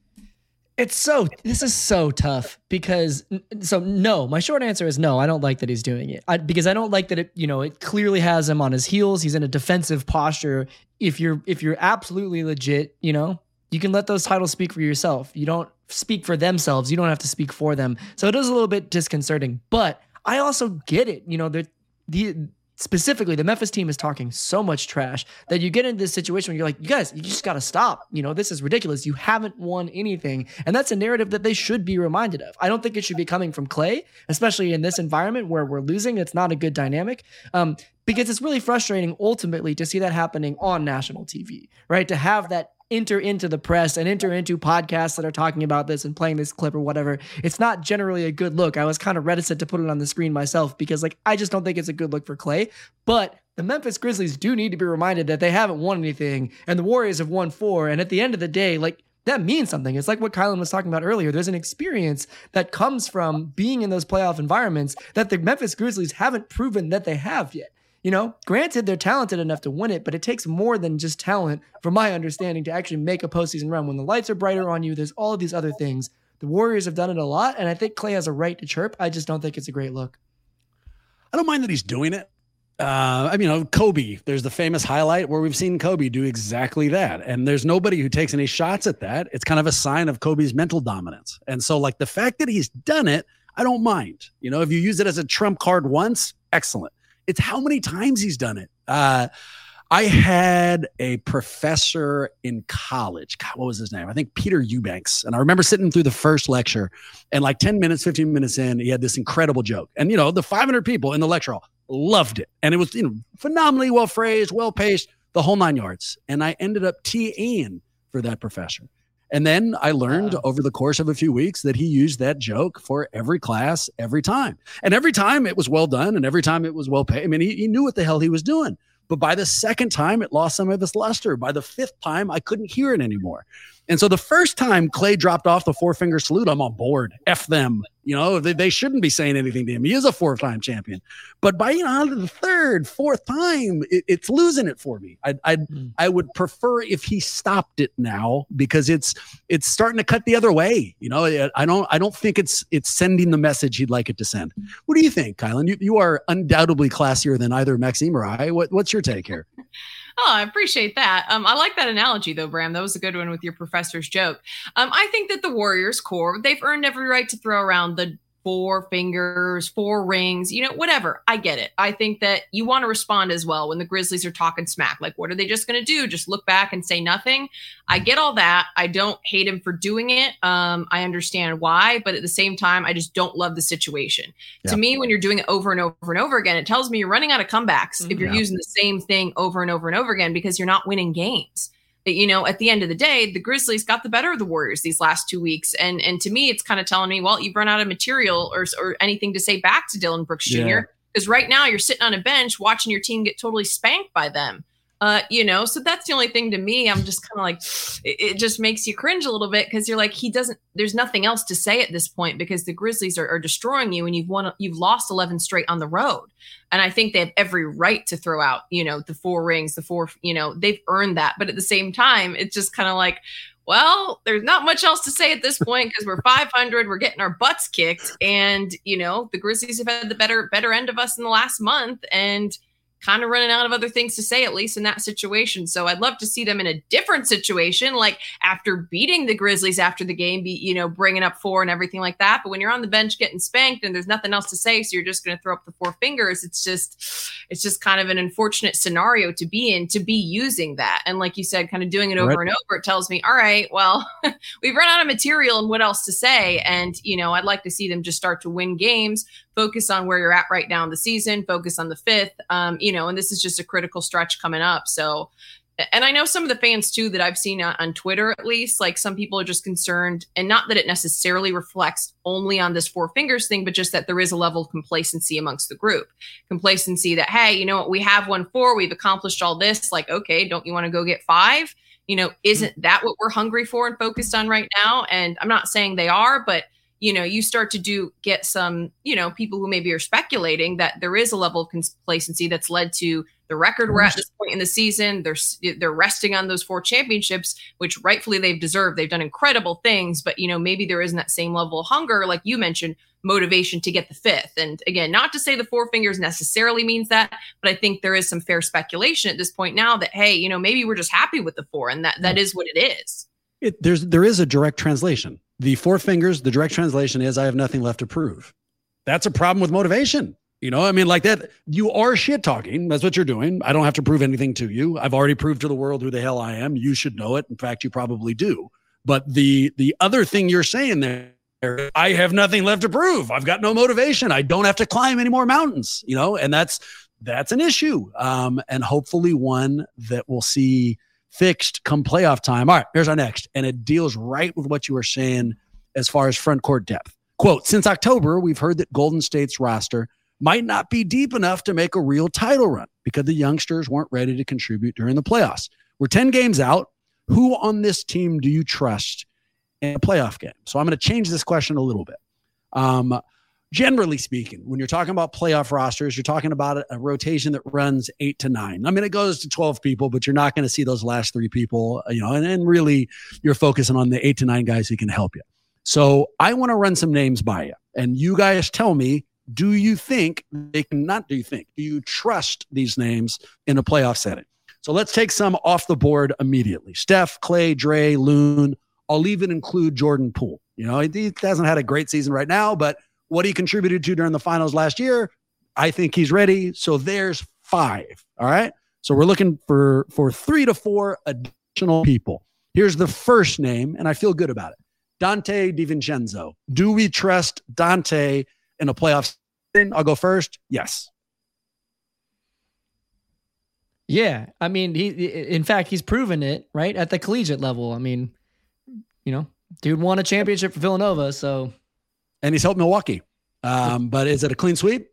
This is so tough because no, my short answer is no, I don't like that he's doing it because I don't like that it clearly has him on his heels. He's in a defensive posture. If you're absolutely legit, you can let those titles speak for yourself. You don't speak for themselves. You don't have to speak for them. So it is a little bit disconcerting, but I also get it. Specifically, the Memphis team is talking so much trash that you get into this situation where you're like, you guys, you just got to stop. This is ridiculous. You haven't won anything. And that's a narrative that they should be reminded of. I don't think it should be coming from Klay, especially in this environment where we're losing. It's not a good dynamic. Because it's really frustrating ultimately to see that happening on national TV, right? To have that enter into the press and enter into podcasts that are talking about this and playing this clip or whatever. It's not generally a good look. I was kind of reticent to put it on the screen myself because I just don't think it's a good look for Klay. But the Memphis Grizzlies do need to be reminded that they haven't won anything and the Warriors have won 4. And at the end of the day, that means something. It's like what Kylan was talking about earlier. There's an experience that comes from being in those playoff environments that the Memphis Grizzlies haven't proven that they have yet. Granted, they're talented enough to win it, but it takes more than just talent, from my understanding, to actually make a postseason run. When the lights are brighter on you, there's all of these other things. The Warriors have done it a lot, and I think Klay has a right to chirp. I just don't think it's a great look. I don't mind that he's doing it. Kobe, there's the famous highlight where we've seen Kobe do exactly that. And there's nobody who takes any shots at that. It's kind of a sign of Kobe's mental dominance. And so like the fact that he's done it, I don't mind. If you use it as a trump card once, excellent. It's how many times he's done it. I had a professor in college. God, what was his name? I think Peter Eubanks. And I remember sitting through the first lecture and like 10 minutes, 15 minutes in, he had this incredible joke. And, the 500 people in the lecture hall loved it. And it was, phenomenally well phrased, well paced, the whole 9 yards. And I ended up TAing for that professor. And then I learned over the course of a few weeks that he used that joke for every class, every time. And every time it was well done. And every time it was well paid. I mean, he knew what the hell he was doing. But by the second time, it lost some of its luster. By the fifth time, I couldn't hear it anymore. And so the first time Klay dropped off the 4-finger salute, I'm on board. F them. They shouldn't be saying anything to him. He is a 4-time champion. But by the third, fourth time, it's losing it for me. I would prefer if he stopped it now because it's starting to cut the other way. I don't think it's sending the message he'd like it to send. What do you think, Kylan? You are undoubtedly classier than either Maxime or I. What's your take here? Oh, I appreciate that. I like that analogy, though, Bram. That was a good one with your professor's joke. I think that the Warriors core, they've earned every right to throw around the 4 fingers, 4 rings, whatever. I get it. I think that you want to respond as well when the Grizzlies are talking smack. Like, what are they just going to do? Just look back and say nothing? I get all that. I don't hate him for doing it. I understand why, but at the same time, I just don't love the situation. Yeah. To me, when you're doing it over and over and over again, it tells me you're running out of comebacks if you're using the same thing over and over and over again because you're not winning games. But, at the end of the day, the Grizzlies got the better of the Warriors these last 2 weeks. And to me, it's kind of telling me, well, you've run out of material or anything to say back to Dillon Brooks Jr. Because right now you're sitting on a bench watching your team get totally spanked by them. So that's the only thing to me. I'm just kind of like, it just makes you cringe a little bit because you're like, there's nothing else to say at this point because the Grizzlies are destroying you and you've lost 11 straight on the road. And I think they have every right to throw out, the 4 rings, they've earned that. But at the same time, it's just kind of like, well, there's not much else to say at this point because we're 500, we're getting our butts kicked. And, the Grizzlies have had the better end of us in the last month. And kind of running out of other things to say, at least in that situation. So I'd love to see them in a different situation, like after beating the Grizzlies after the game, bringing up 4 and everything like that. But when you're on the bench getting spanked and there's nothing else to say, so you're just going to throw up the 4 fingers. It's just kind of an unfortunate scenario to be in, to be using that. And like you said, kind of doing it over and over, it tells me, all right, well, we've run out of material and what else to say. And, I'd like to see them just start to win games, focus on where you're at right now in the season, focus on the 5th, and this is just a critical stretch coming up. So, and I know some of the fans too that I've seen on Twitter, at least, like some people are just concerned, and not that it necessarily reflects only on this 4 fingers thing, but just that there is a level of complacency amongst the group. Complacency that, hey, you know what, we have won 4, we've accomplished all this. Like, okay, don't you want to go get 5? Isn't that what we're hungry for and focused on right now? And I'm not saying they are, but you start to get some, people who maybe are speculating that there is a level of complacency that's led to the record we're at this point in the season. They're resting on those 4 championships, which rightfully they've deserved. They've done incredible things, but maybe there isn't that same level of hunger, like you mentioned, motivation to get the 5th. And again, not to say the 4 fingers necessarily means that, but I think there is some fair speculation at this point now that, hey, maybe we're just happy with the 4 and that is what it is. There is a direct translation. The 4 fingers, the direct translation is I have nothing left to prove. That's a problem with motivation. Like that, you are shit talking. That's what you're doing. I don't have to prove anything to you. I've already proved to the world who the hell I am. You should know it. In fact, you probably do. But the other thing you're saying there, I have nothing left to prove. I've got no motivation. I don't have to climb any more mountains, and that's an issue. And hopefully one that we'll see fixed come playoff time. All right, here's our next. And it deals right with what you were saying as far as front court depth. Quote, since October, we've heard that Golden State's roster might not be deep enough to make a real title run because the youngsters weren't ready to contribute during the playoffs. We're 10 games out. Who on this team do you trust in a playoff game? So I'm going to change this question a little bit. Generally speaking, when you're talking about playoff rosters, you're talking about a rotation that runs 8 to 9. It goes to 12 people, but you're not going to see those last 3 people, and really you're focusing on the 8 to 9 guys who can help you. So I want to run some names by you, and you guys tell me, do you think they can, not do you think, do you trust these names in a playoff setting? So let's take some off the board immediately. Steph, Clay, Dre, Loon. I'll even include Jordan Poole. You know, he hasn't had a great season right now, but what he contributed to during the finals last year, I think he's ready. So there's 5. All right. So we're looking for 3 to 4 additional people. Here's the first name, and I feel good about it. Dante DiVincenzo. Do we trust Dante in a playoff setting? I'll go first. Yes. Yeah. I mean, in fact, he's proven it, right? At the collegiate level. I mean, you know, dude won a championship for Villanova. So, and he's helped Milwaukee. But is it a clean sweep?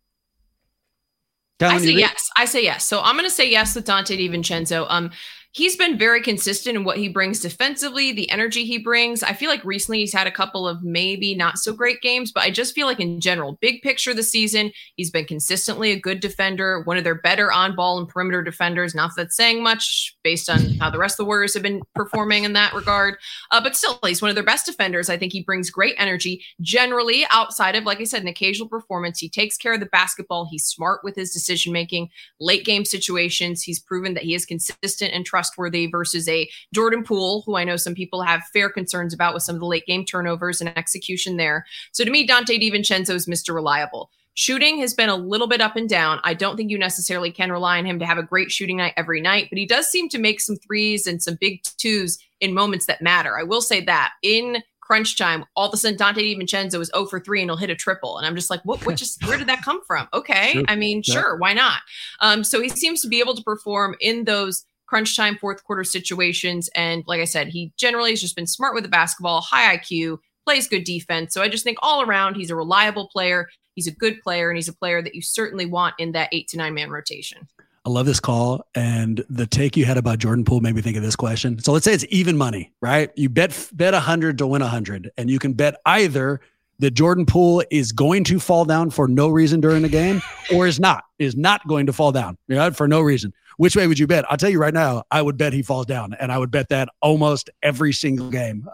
I say yes. So I'm going to say yes with Dante DiVincenzo. He's been very consistent in what he brings defensively, the energy he brings. I feel like recently he's had a couple of maybe not so great games, but I just feel like in general, big picture of the season, he's been consistently a good defender, one of their better on-ball and perimeter defenders. Not that that's saying much based on how the rest of the Warriors have been performing in that regard. But still, he's one of their best defenders. I think he brings great energy. Generally, outside of, like I said, an occasional performance, he takes care of the basketball. He's smart with his decision-making, late game situations. He's proven that he is consistent and trustworthy versus a Jordan Poole, who I know some people have fair concerns about with some of the late game turnovers and execution there. So to me, Dante DiVincenzo is Mr. Reliable. Shooting has been a little bit up and down. I don't think you necessarily can rely on him to have a great shooting night every night, but he does seem to make some threes and some big twos in moments that matter. I will say that in crunch time, all of a sudden Dante DiVincenzo is 0 for 3 and he'll hit a triple. And I'm just like, what just, where did that come from? Okay. Sure. I mean, sure. Why not? So he seems to be able to perform in those crunch time, fourth quarter situations. And like I said, he generally has just been smart with the basketball, high IQ, plays good defense. So I just think all around, he's a reliable player. He's a good player, and he's a player that you certainly want in that 8 to 9 man rotation. I love this call, and the take you had about Jordan Poole made me think of this question. So let's say it's even money, right? You bet 100 to win 100, and you can bet either that Jordan Poole is going to fall down for no reason during the game, or is not going to fall down, you know, for no reason. Which way would you bet? I'll tell you right now, I would bet he falls down, and I would bet that almost every single game.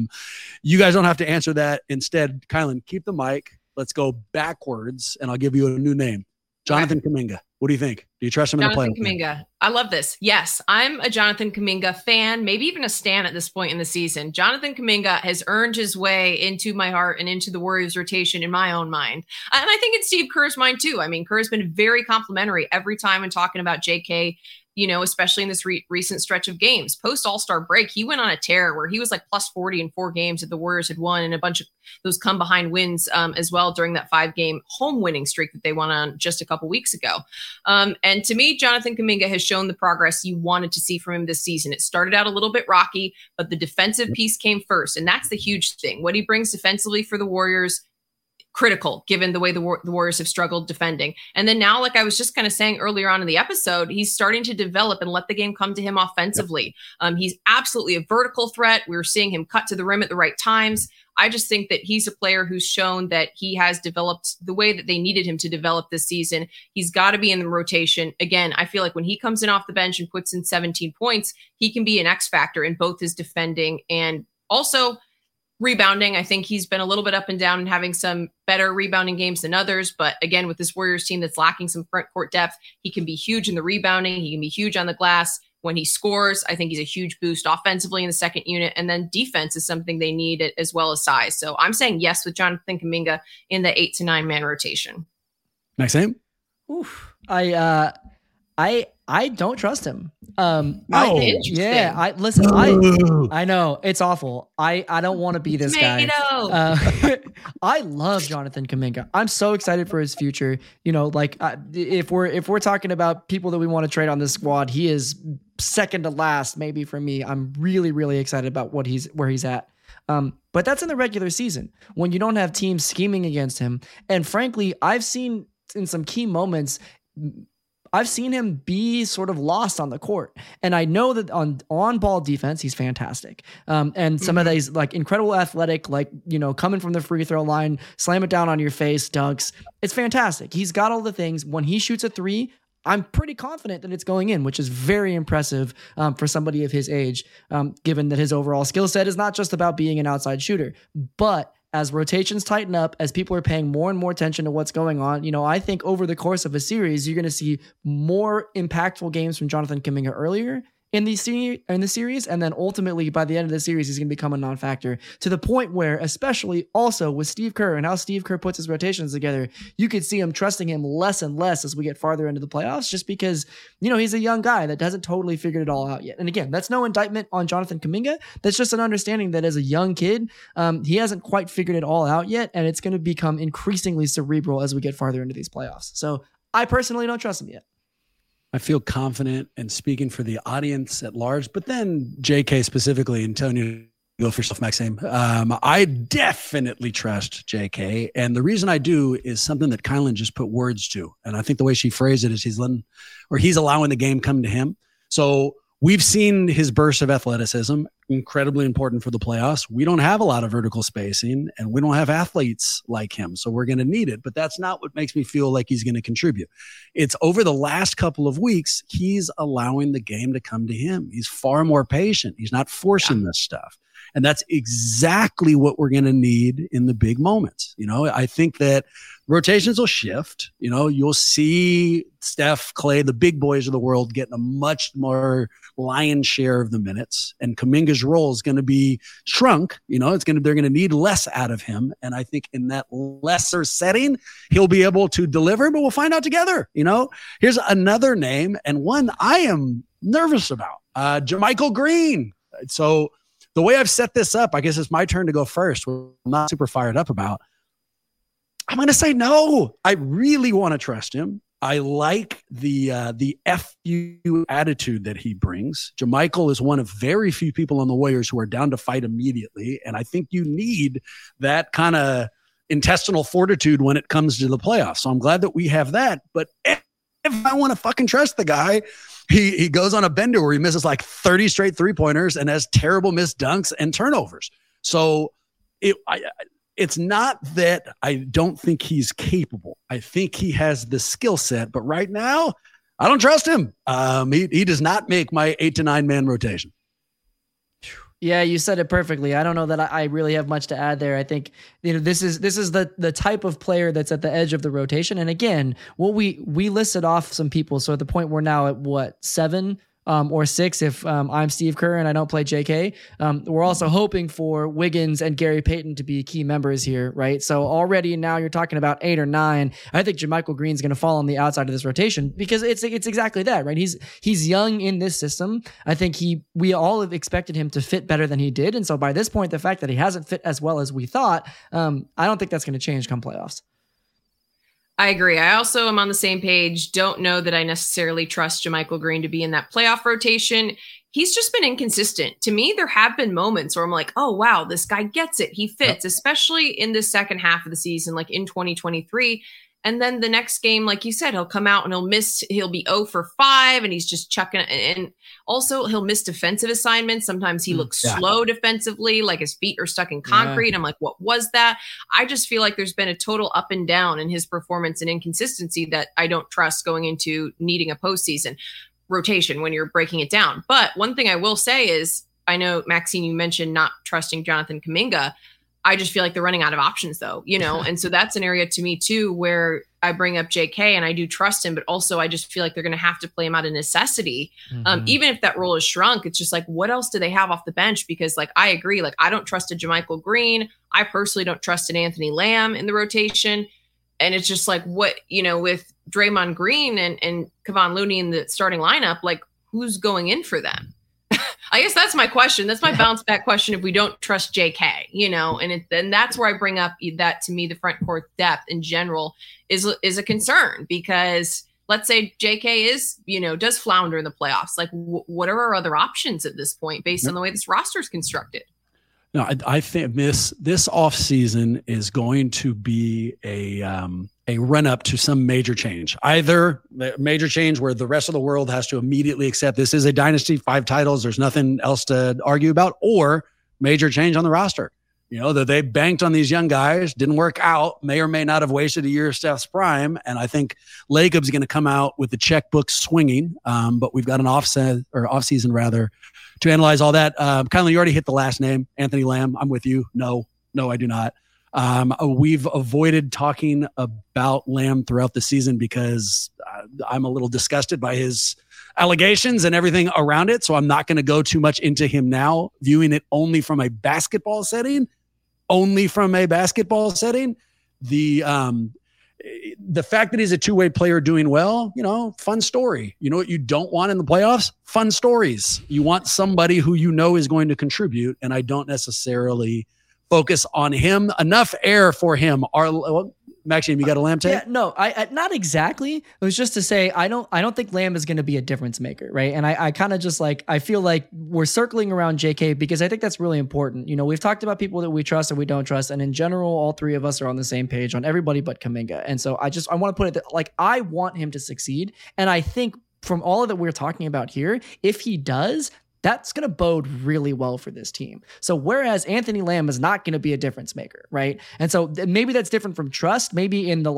You guys don't have to answer that. Instead, Kylan, keep the mic. Let's go backwards, and I'll give you a new name. Jonathan Kuminga. What do you think? Do you trust him in the playoffs? Jonathan Kuminga. I love this. Yes, I'm a Jonathan Kuminga fan, maybe even a stan at this point in the season. Jonathan Kuminga has earned his way into my heart and into the Warriors rotation in my own mind. And I think it's Steve Kerr's mind too. I mean, Kerr's been very complimentary every time when talking about JK, you know, especially in this recent stretch of games. Post All-Star break, he went on a tear where he was like plus 40 in 4 games that the Warriors had won, and a bunch of those come behind wins as well during that 5-game home winning streak that they went on just a couple weeks ago. And to me, Jonathan Kuminga has shown the progress you wanted to see from him this season. It started out a little bit rocky, but the defensive piece came first. And that's the huge thing. What he brings defensively for the Warriors, critical given the way the Warriors have struggled defending. And then now, like I was just kind of saying earlier on in the episode, he's starting to develop and let the game come to him offensively. He's absolutely a vertical threat. We're seeing him cut to the rim at the right times. I just think that he's a player who's shown that he has developed the way that they needed him to develop this season. He's got to be in the rotation. Again, I feel like when he comes in off the bench and puts in 17 points, he can be an X factor in both his defending and also rebounding. I think he's been a little bit up and down and having some better rebounding games than others. But again, with this Warriors team that's lacking some front court depth, he can be huge in the rebounding. He can be huge on the glass. When he scores, I think he's a huge boost offensively in the second unit. And then defense is something they need as well as size. So I'm saying yes with Jonathan Kuminga in the 8 to 9 man rotation. Maxime? Oof. I don't trust him. Listen, I know it's awful. I don't want to be this guy. I love Jonathan Kuminga. I'm so excited for his future. You know, like if we're talking about people that we want to trade on this squad, he is second to last, maybe for me. I'm really, really excited about where he's at. But that's in the regular season when you don't have teams scheming against him. And frankly, I've seen in some key moments, I've seen him be sort of lost on the court. And I know that on ball defense, he's fantastic. And some of these like incredible athletic, like, you know, coming from the free throw line, slam it down on your face, dunks. It's fantastic. He's got all the things. When he shoots a 3, I'm pretty confident that it's going in, which is very impressive for somebody of his age, given that his overall skill set is not just about being an outside shooter. But as rotations tighten up, as people are paying more and more attention to what's going on, I think over the course of a series, you're going to see more impactful games from Jonathan Kuminga earlier in the series, and then ultimately by the end of the series, he's going to become a non-factor, to the point where, especially also with Steve Kerr and how Steve Kerr puts his rotations together, you could see him trusting him less and less as we get farther into the playoffs, just because, he's a young guy that hasn't totally figured it all out yet. And again, that's no indictment on Jonathan Kuminga. That's just an understanding that as a young kid, he hasn't quite figured it all out yet, and it's going to become increasingly cerebral as we get farther into these playoffs. So I personally don't trust him yet. I feel confident and speaking for the audience at large, but then JK specifically, and telling you to go for yourself, Maxime. I definitely trust JK. And the reason I do is something that Kylan just put words to. And I think the way she phrased it is he's allowing the game come to him. So we've seen his burst of athleticism, incredibly important for the playoffs. We don't have a lot of vertical spacing, and we don't have athletes like him, so we're going to need it. But that's not what makes me feel like he's going to contribute. It's over the last couple of weeks, he's allowing the game to come to him. He's far more patient. He's not forcing this stuff. And that's exactly what we're going to need in the big moments. I think that rotations will shift. You'll see Steph, Clay, the big boys of the world getting a much more lion's share of the minutes, and Kuminga's role is going to be shrunk. They're going to need less out of him. And I think in that lesser setting, he'll be able to deliver, but we'll find out together. Here's another name, and one I am nervous about, JaMychal Green. So the way I've set this up, I guess it's my turn to go first, which I'm not super fired up about. I'm going to say no. I really want to trust him. I like the FU attitude that he brings. JaMychal is one of very few people on the Warriors who are down to fight immediately. And I think you need that kind of intestinal fortitude when it comes to the playoffs. So I'm glad that we have that. But if I want to fucking trust the guy, he goes on a bender where he misses like 30 straight 3-pointers and has terrible missed dunks and turnovers. So it's not that I don't think he's capable. I think he has the skill set, but right now I don't trust him. He does not make my 8 to 9 man rotation. Yeah, you said it perfectly. I don't know that I really have much to add there. I think this is the type of player that's at the edge of the rotation. And again, we listed off some people. So at the point we're now at 7 or 6 if I'm Steve Kerr and I don't play JK. We're also hoping for Wiggins and Gary Payton to be key members here, right? So already now you're talking about 8 or 9. I think JaMychal Green's going to fall on the outside of this rotation because it's exactly that, right? He's young in this system. I think we all have expected him to fit better than he did. And so by this point, the fact that he hasn't fit as well as we thought, I don't think that's going to change come playoffs. I agree. I also am on the same page. Don't know that I necessarily trust JaMychal Green to be in that playoff rotation. He's just been inconsistent. To me, there have been moments where I'm like, oh, wow, this guy gets it. He fits, especially in the second half of the season, like in 2023. And then the next game, like you said, he'll come out and he'll be 0 for 5 and he's just chucking it. And also he'll miss defensive assignments. Sometimes he looks slow defensively, like his feet are stuck in concrete. I'm like, what was that? I just feel like there's been a total up and down in his performance and inconsistency that I don't trust going into needing a postseason rotation when you're breaking it down. But one thing I will say is, I know, Maxine, you mentioned not trusting Jonathan Kuminga. I just feel like they're running out of options though, and so that's an area to me too, where I bring up JK and I do trust him, but also I just feel like they're going to have to play him out of necessity. Even if that role is shrunk, it's just like, what else do they have off the bench? Because like, I agree, like I don't trust a JaMychal Green. I personally don't trust an Anthony Lamb in the rotation. And it's just like, what, with Draymond Green and Kevon Looney in the starting lineup, like who's going in for them? I guess that's my question. That's my bounce back question. If we don't trust JK, and that's where I bring up that to me, the front court depth in general is a concern because let's say JK is, does flounder in the playoffs. Like what are our other options at this point based on the way this roster is constructed? No, I think this offseason is going to be a run up to some major change, either a major change where the rest of the world has to immediately accept this is a dynasty, 5 titles, there's nothing else to argue about, or major change on the roster. You know, that they banked on these young guys, didn't work out, may or may not have wasted a year of Steph's prime. And I think Lacob's going to come out with the checkbook swinging. But we've got an off season rather to analyze all that. Kylan, you already hit the last name, Anthony Lamb. I'm with you. No, I do not. We've avoided talking about Lamb throughout the season because I'm a little disgusted by his allegations and everything around it. So I'm not going to go too much into him now, viewing it only from a basketball setting. The fact that he's a two-way player doing well, you know, fun story. You know what you don't want in the playoffs? Fun stories. You want somebody who you know is going to contribute, and I don't necessarily focus on him. Enough air for him. Maxime, you got a Lamb take? Yeah, no, I not exactly. It was just to say I don't think Lamb is going to be a difference maker, right? And I kind of just like, I feel like we're circling around JK because I think that's really important. You know, we've talked about people that we trust and we don't trust, and in general, all three of us are on the same page on everybody but Kuminga. And so I want to put it that, like, I want him to succeed, and I think from all of that we're talking about here, if he does, that's going to bode really well for this team. So whereas Anthony Lamb is not going to be a difference maker, right? And so maybe that's different from trust. Maybe in the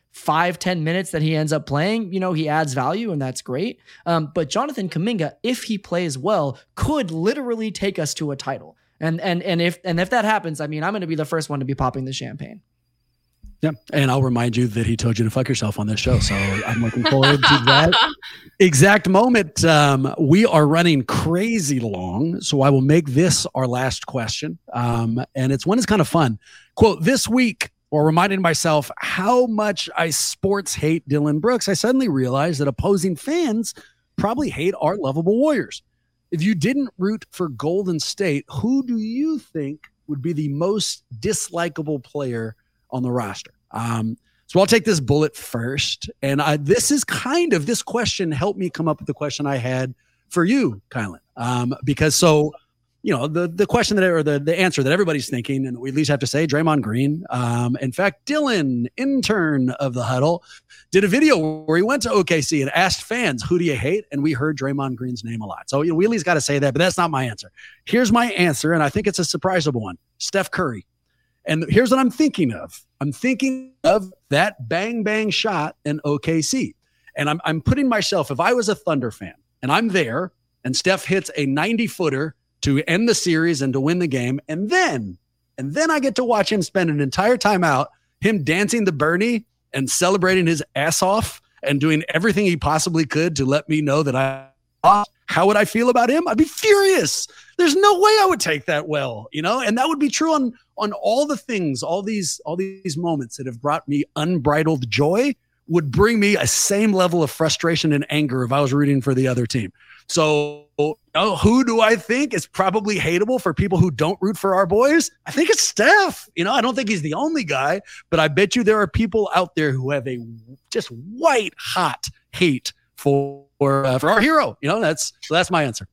5-10 minutes that he ends up playing, you know, he adds value and that's great. But Jonathan Kuminga, if he plays well, could literally take us to a title. And if that happens, I mean, I'm going to be the first one to be popping the champagne. Yeah. And I'll remind you that he told you to fuck yourself on this show. So I'm looking forward to that exact moment. We are running crazy long, so I will make this our last question. And it's one that's kind of fun. Quote, this week, while reminding myself how much I sports hate Dylan Brooks, I suddenly realized that opposing fans probably hate our lovable Warriors. If you didn't root for Golden State, who do you think would be the most dislikable player on the roster? So I'll take this bullet first. And this question helped me come up with the question I had for you, Kylan. Because you know, the question the answer that everybody's thinking, and we at least have to say Draymond Green. In fact, Dylan, intern of the Huddle, did a video where he went to OKC and asked fans, who do you hate? And we heard Draymond Green's name a lot. So, you know, we at least got to say that, but that's not my answer. Here's my answer. And I think it's a surprisable one. Steph Curry. And here's what I'm thinking of. I'm thinking of that bang, bang shot in OKC. And I'm putting myself, if I was a Thunder fan and I'm there and Steph hits a 90-footer to end the series and to win the game, and then I get to watch him spend an entire timeout, him dancing the Bernie and celebrating his ass off and doing everything he possibly could to let me know that I lost. How would I feel about him? I'd be furious. There's no way I would take that well, you know? And that would be true on all the things, all these moments that have brought me unbridled joy would bring me a same level of frustration and anger if I was rooting for the other team. So, who do I think is probably hateable for people who don't root for our boys? I think it's Steph. You know, I don't think he's the only guy, but I bet you there are people out there who have a just white hot hate for our hero. You know, that's my answer.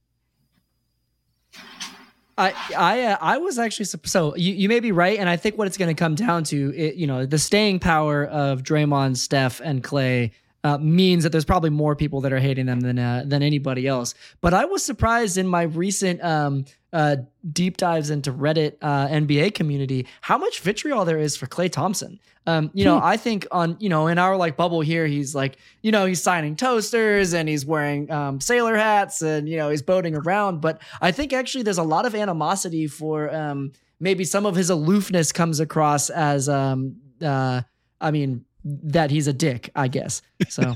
I was actually, so you may be right, and I think what it's going to come down to, you know, the staying power of Draymond, Steph, and Klay means that there's probably more people that are hating them than anybody else. But I was surprised in my recent deep dives into Reddit NBA community how much vitriol there is for Klay Thompson. You know, I think in our bubble here, he's he's signing toasters and he's wearing sailor hats and, you know, he's boating around. But I think actually there's a lot of animosity for maybe some of his aloofness comes across as, that he's a dick, I guess. So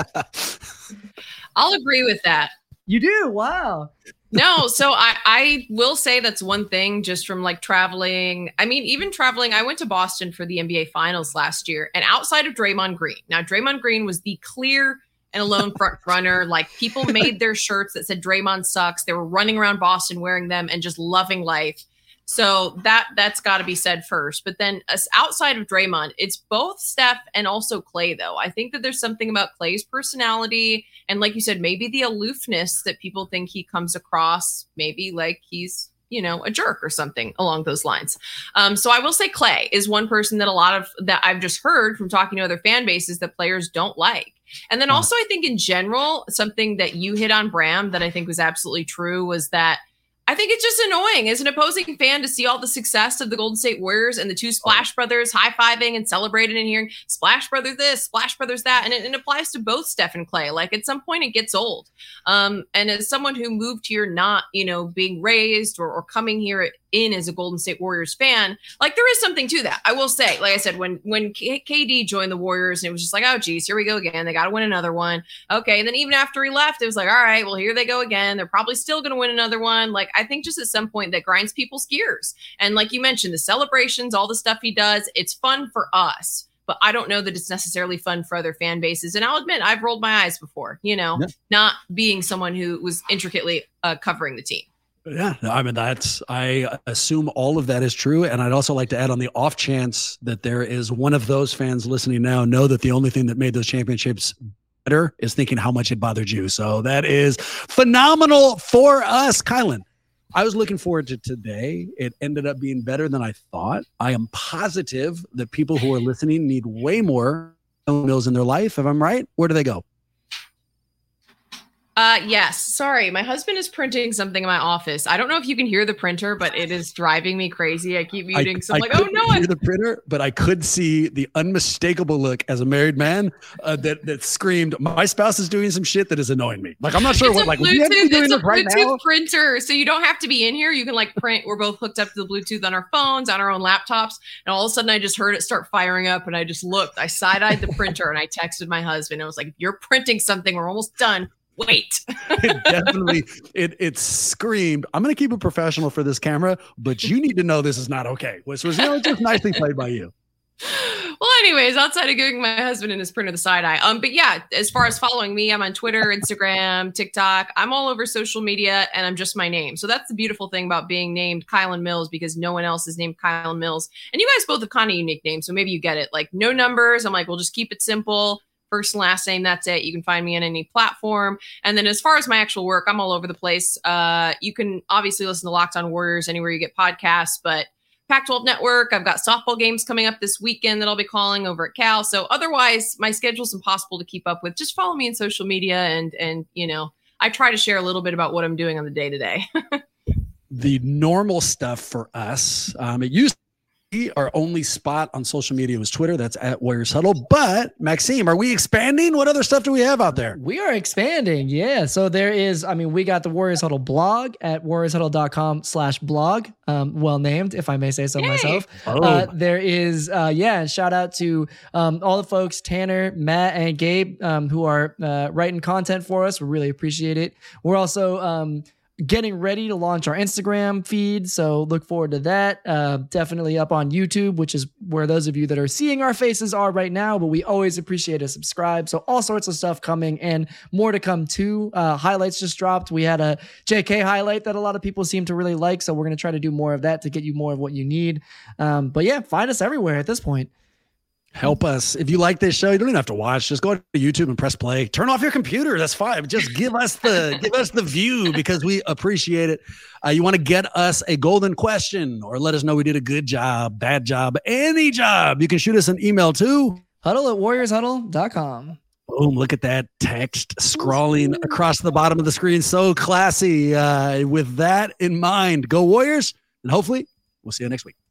I'll agree with that. You do? Wow. No, so I will say that's one thing just from traveling. I mean, even traveling, I went to Boston for the NBA Finals last year, and outside of Draymond Green. Now, Draymond Green was the clear and alone front runner. People made their shirts that said Draymond sucks. They were running around Boston wearing them and just loving life. So that's got to be said first. But then outside of Draymond, it's both Steph and also Klay, though. I think that there's something about Klay's personality. And like you said, maybe the aloofness that people think he comes across, maybe like he's, you know, a jerk or something along those lines. So I will say Klay is one person that I've just heard from talking to other fan bases that players don't like. And then also I think in general, something that you hit on, Bram, that I think was absolutely true was that I think it's just annoying as an opposing fan to see all the success of the Golden State Warriors and the two Splash Brothers high-fiving and celebrating and hearing Splash Brothers this, Splash Brothers that. And it applies to both Steph and Klay. Like, at some point it gets old. And as someone who moved here not, being raised or coming here in as a Golden State Warriors fan, like, there is something to that. I will say, like I said, when KD joined the Warriors, and it was just like, oh, geez, here we go again. They got to win another one. Okay. And then even after he left, it was like, all right, well, here they go again. They're probably still going to win another one. Like, I think just at some point that grinds people's gears. And like you mentioned, the celebrations, all the stuff he does, it's fun for us. But I don't know that it's necessarily fun for other fan bases. And I'll admit, I've rolled my eyes before, not being someone who was intricately covering the team. Yeah, I mean, I assume all of that is true. And I'd also like to add, on the off chance that there is one of those fans listening now, know that the only thing that made those championships better is thinking how much it bothered you. So that is phenomenal for us. Kylan, I was looking forward to today. It ended up being better than I thought. I am positive that people who are listening need way more Mills in their life. If I'm right, where do they go? Yes. Sorry. My husband is printing something in my office. I don't know if you can hear the printer, but it is driving me crazy. I keep muting. So I'm like, oh no. I hear the printer, but I could see the unmistakable look as a married man that screamed, my spouse is doing some shit that is annoying me. Like, I'm not sure what, like, we have to be doing this right now. It's a Bluetooth printer. So you don't have to be in here. You can like print. We're both hooked up to the Bluetooth on our phones, on our own laptops. And all of a sudden I just heard it start firing up, and I just looked, I side-eyed the printer, and I texted my husband. I was like, you're printing something. We're almost done. Wait. It definitely it screamed, I'm going to keep it professional for this camera, but you need to know this is not okay, which was just nicely played by you. Well, anyways, outside of giving my husband and his printer the side eye, but yeah, as far as following me, I'm on Twitter, Instagram, TikTok. I'm all over social media, and I'm just my name. So that's the beautiful thing about being named Kylan Mills, because no one else is named Kylan Mills. And you guys both have kind of unique names, so maybe you get it. Like, no numbers. I'm like, we'll just keep it simple. First and last name, that's it. You can find me on any platform. And then as far as my actual work, I'm all over the place. You can obviously listen to Locked On Warriors anywhere you get podcasts, but Pac-12 Network, I've got softball games coming up this weekend that I'll be calling over at Cal. So otherwise, my schedule's impossible to keep up with. Just follow me on social media, and I try to share a little bit about what I'm doing on the day-to-day. The normal stuff for us, it used our only spot on social media was Twitter. That's at Warriors Huddle. But Maxime, are we expanding? What other stuff do we have out there? We are expanding. Yeah. So there is, we got the Warriors Huddle blog at warriorshuddle.com/blog. Well named, if I may say so myself. There is, shout out to all the folks, Tanner, Matt, and Gabe, who are writing content for us. We really appreciate it. We're also getting ready to launch our Instagram feed, so look forward to that. Definitely up on YouTube, which is where those of you that are seeing our faces are right now, but we always appreciate a subscribe. So all sorts of stuff coming, and more to come too. Highlights just dropped. We had a JK highlight that a lot of people seem to really like, so we're going to try to do more of that to get you more of what you need. But yeah, find us everywhere at this point. Help us. If you like this show, you don't even have to watch. Just go to YouTube and press play. Turn off your computer. That's fine. Just give us the view, because we appreciate it. You want to get us a golden question or let us know we did a good job, bad job, any job, you can shoot us an email to huddle@warriorshuddle.com. Boom. Look at that text scrawling across the bottom of the screen. So classy. With that in mind, go Warriors. And hopefully we'll see you next week.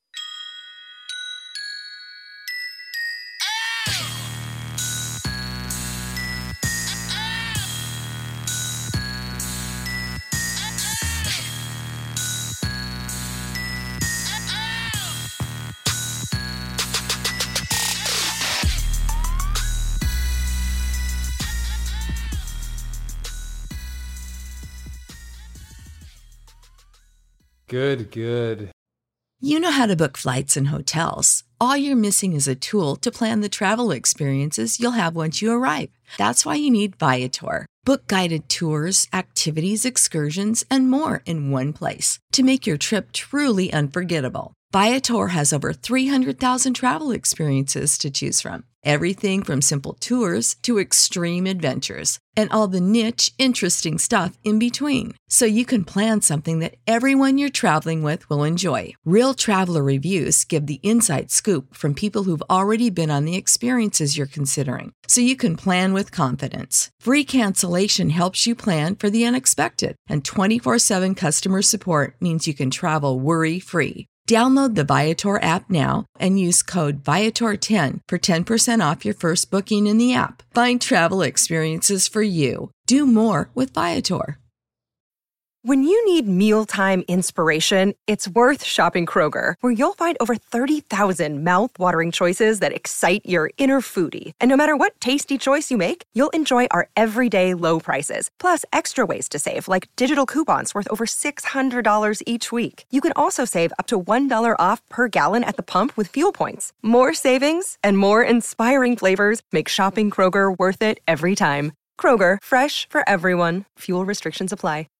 Good. You know how to book flights and hotels. All you're missing is a tool to plan the travel experiences you'll have once you arrive. That's why you need Viator. Book guided tours, activities, excursions, and more in one place to make your trip truly unforgettable. Viator has over 300,000 travel experiences to choose from. Everything from simple tours to extreme adventures and all the niche, interesting stuff in between. So you can plan something that everyone you're traveling with will enjoy. Real traveler reviews give the inside scoop from people who've already been on the experiences you're considering. So you can plan with confidence. Free cancellation helps you plan for the unexpected. And 24/7 customer support means you can travel worry-free. Download the Viator app now and use code Viator10 for 10% off your first booking in the app. Find travel experiences for you. Do more with Viator. When you need mealtime inspiration, it's worth shopping Kroger, where you'll find over 30,000 mouth-watering choices that excite your inner foodie. And no matter what tasty choice you make, you'll enjoy our everyday low prices, plus extra ways to save, like digital coupons worth over $600 each week. You can also save up to $1 off per gallon at the pump with fuel points. More savings and more inspiring flavors make shopping Kroger worth it every time. Kroger, fresh for everyone. Fuel restrictions apply.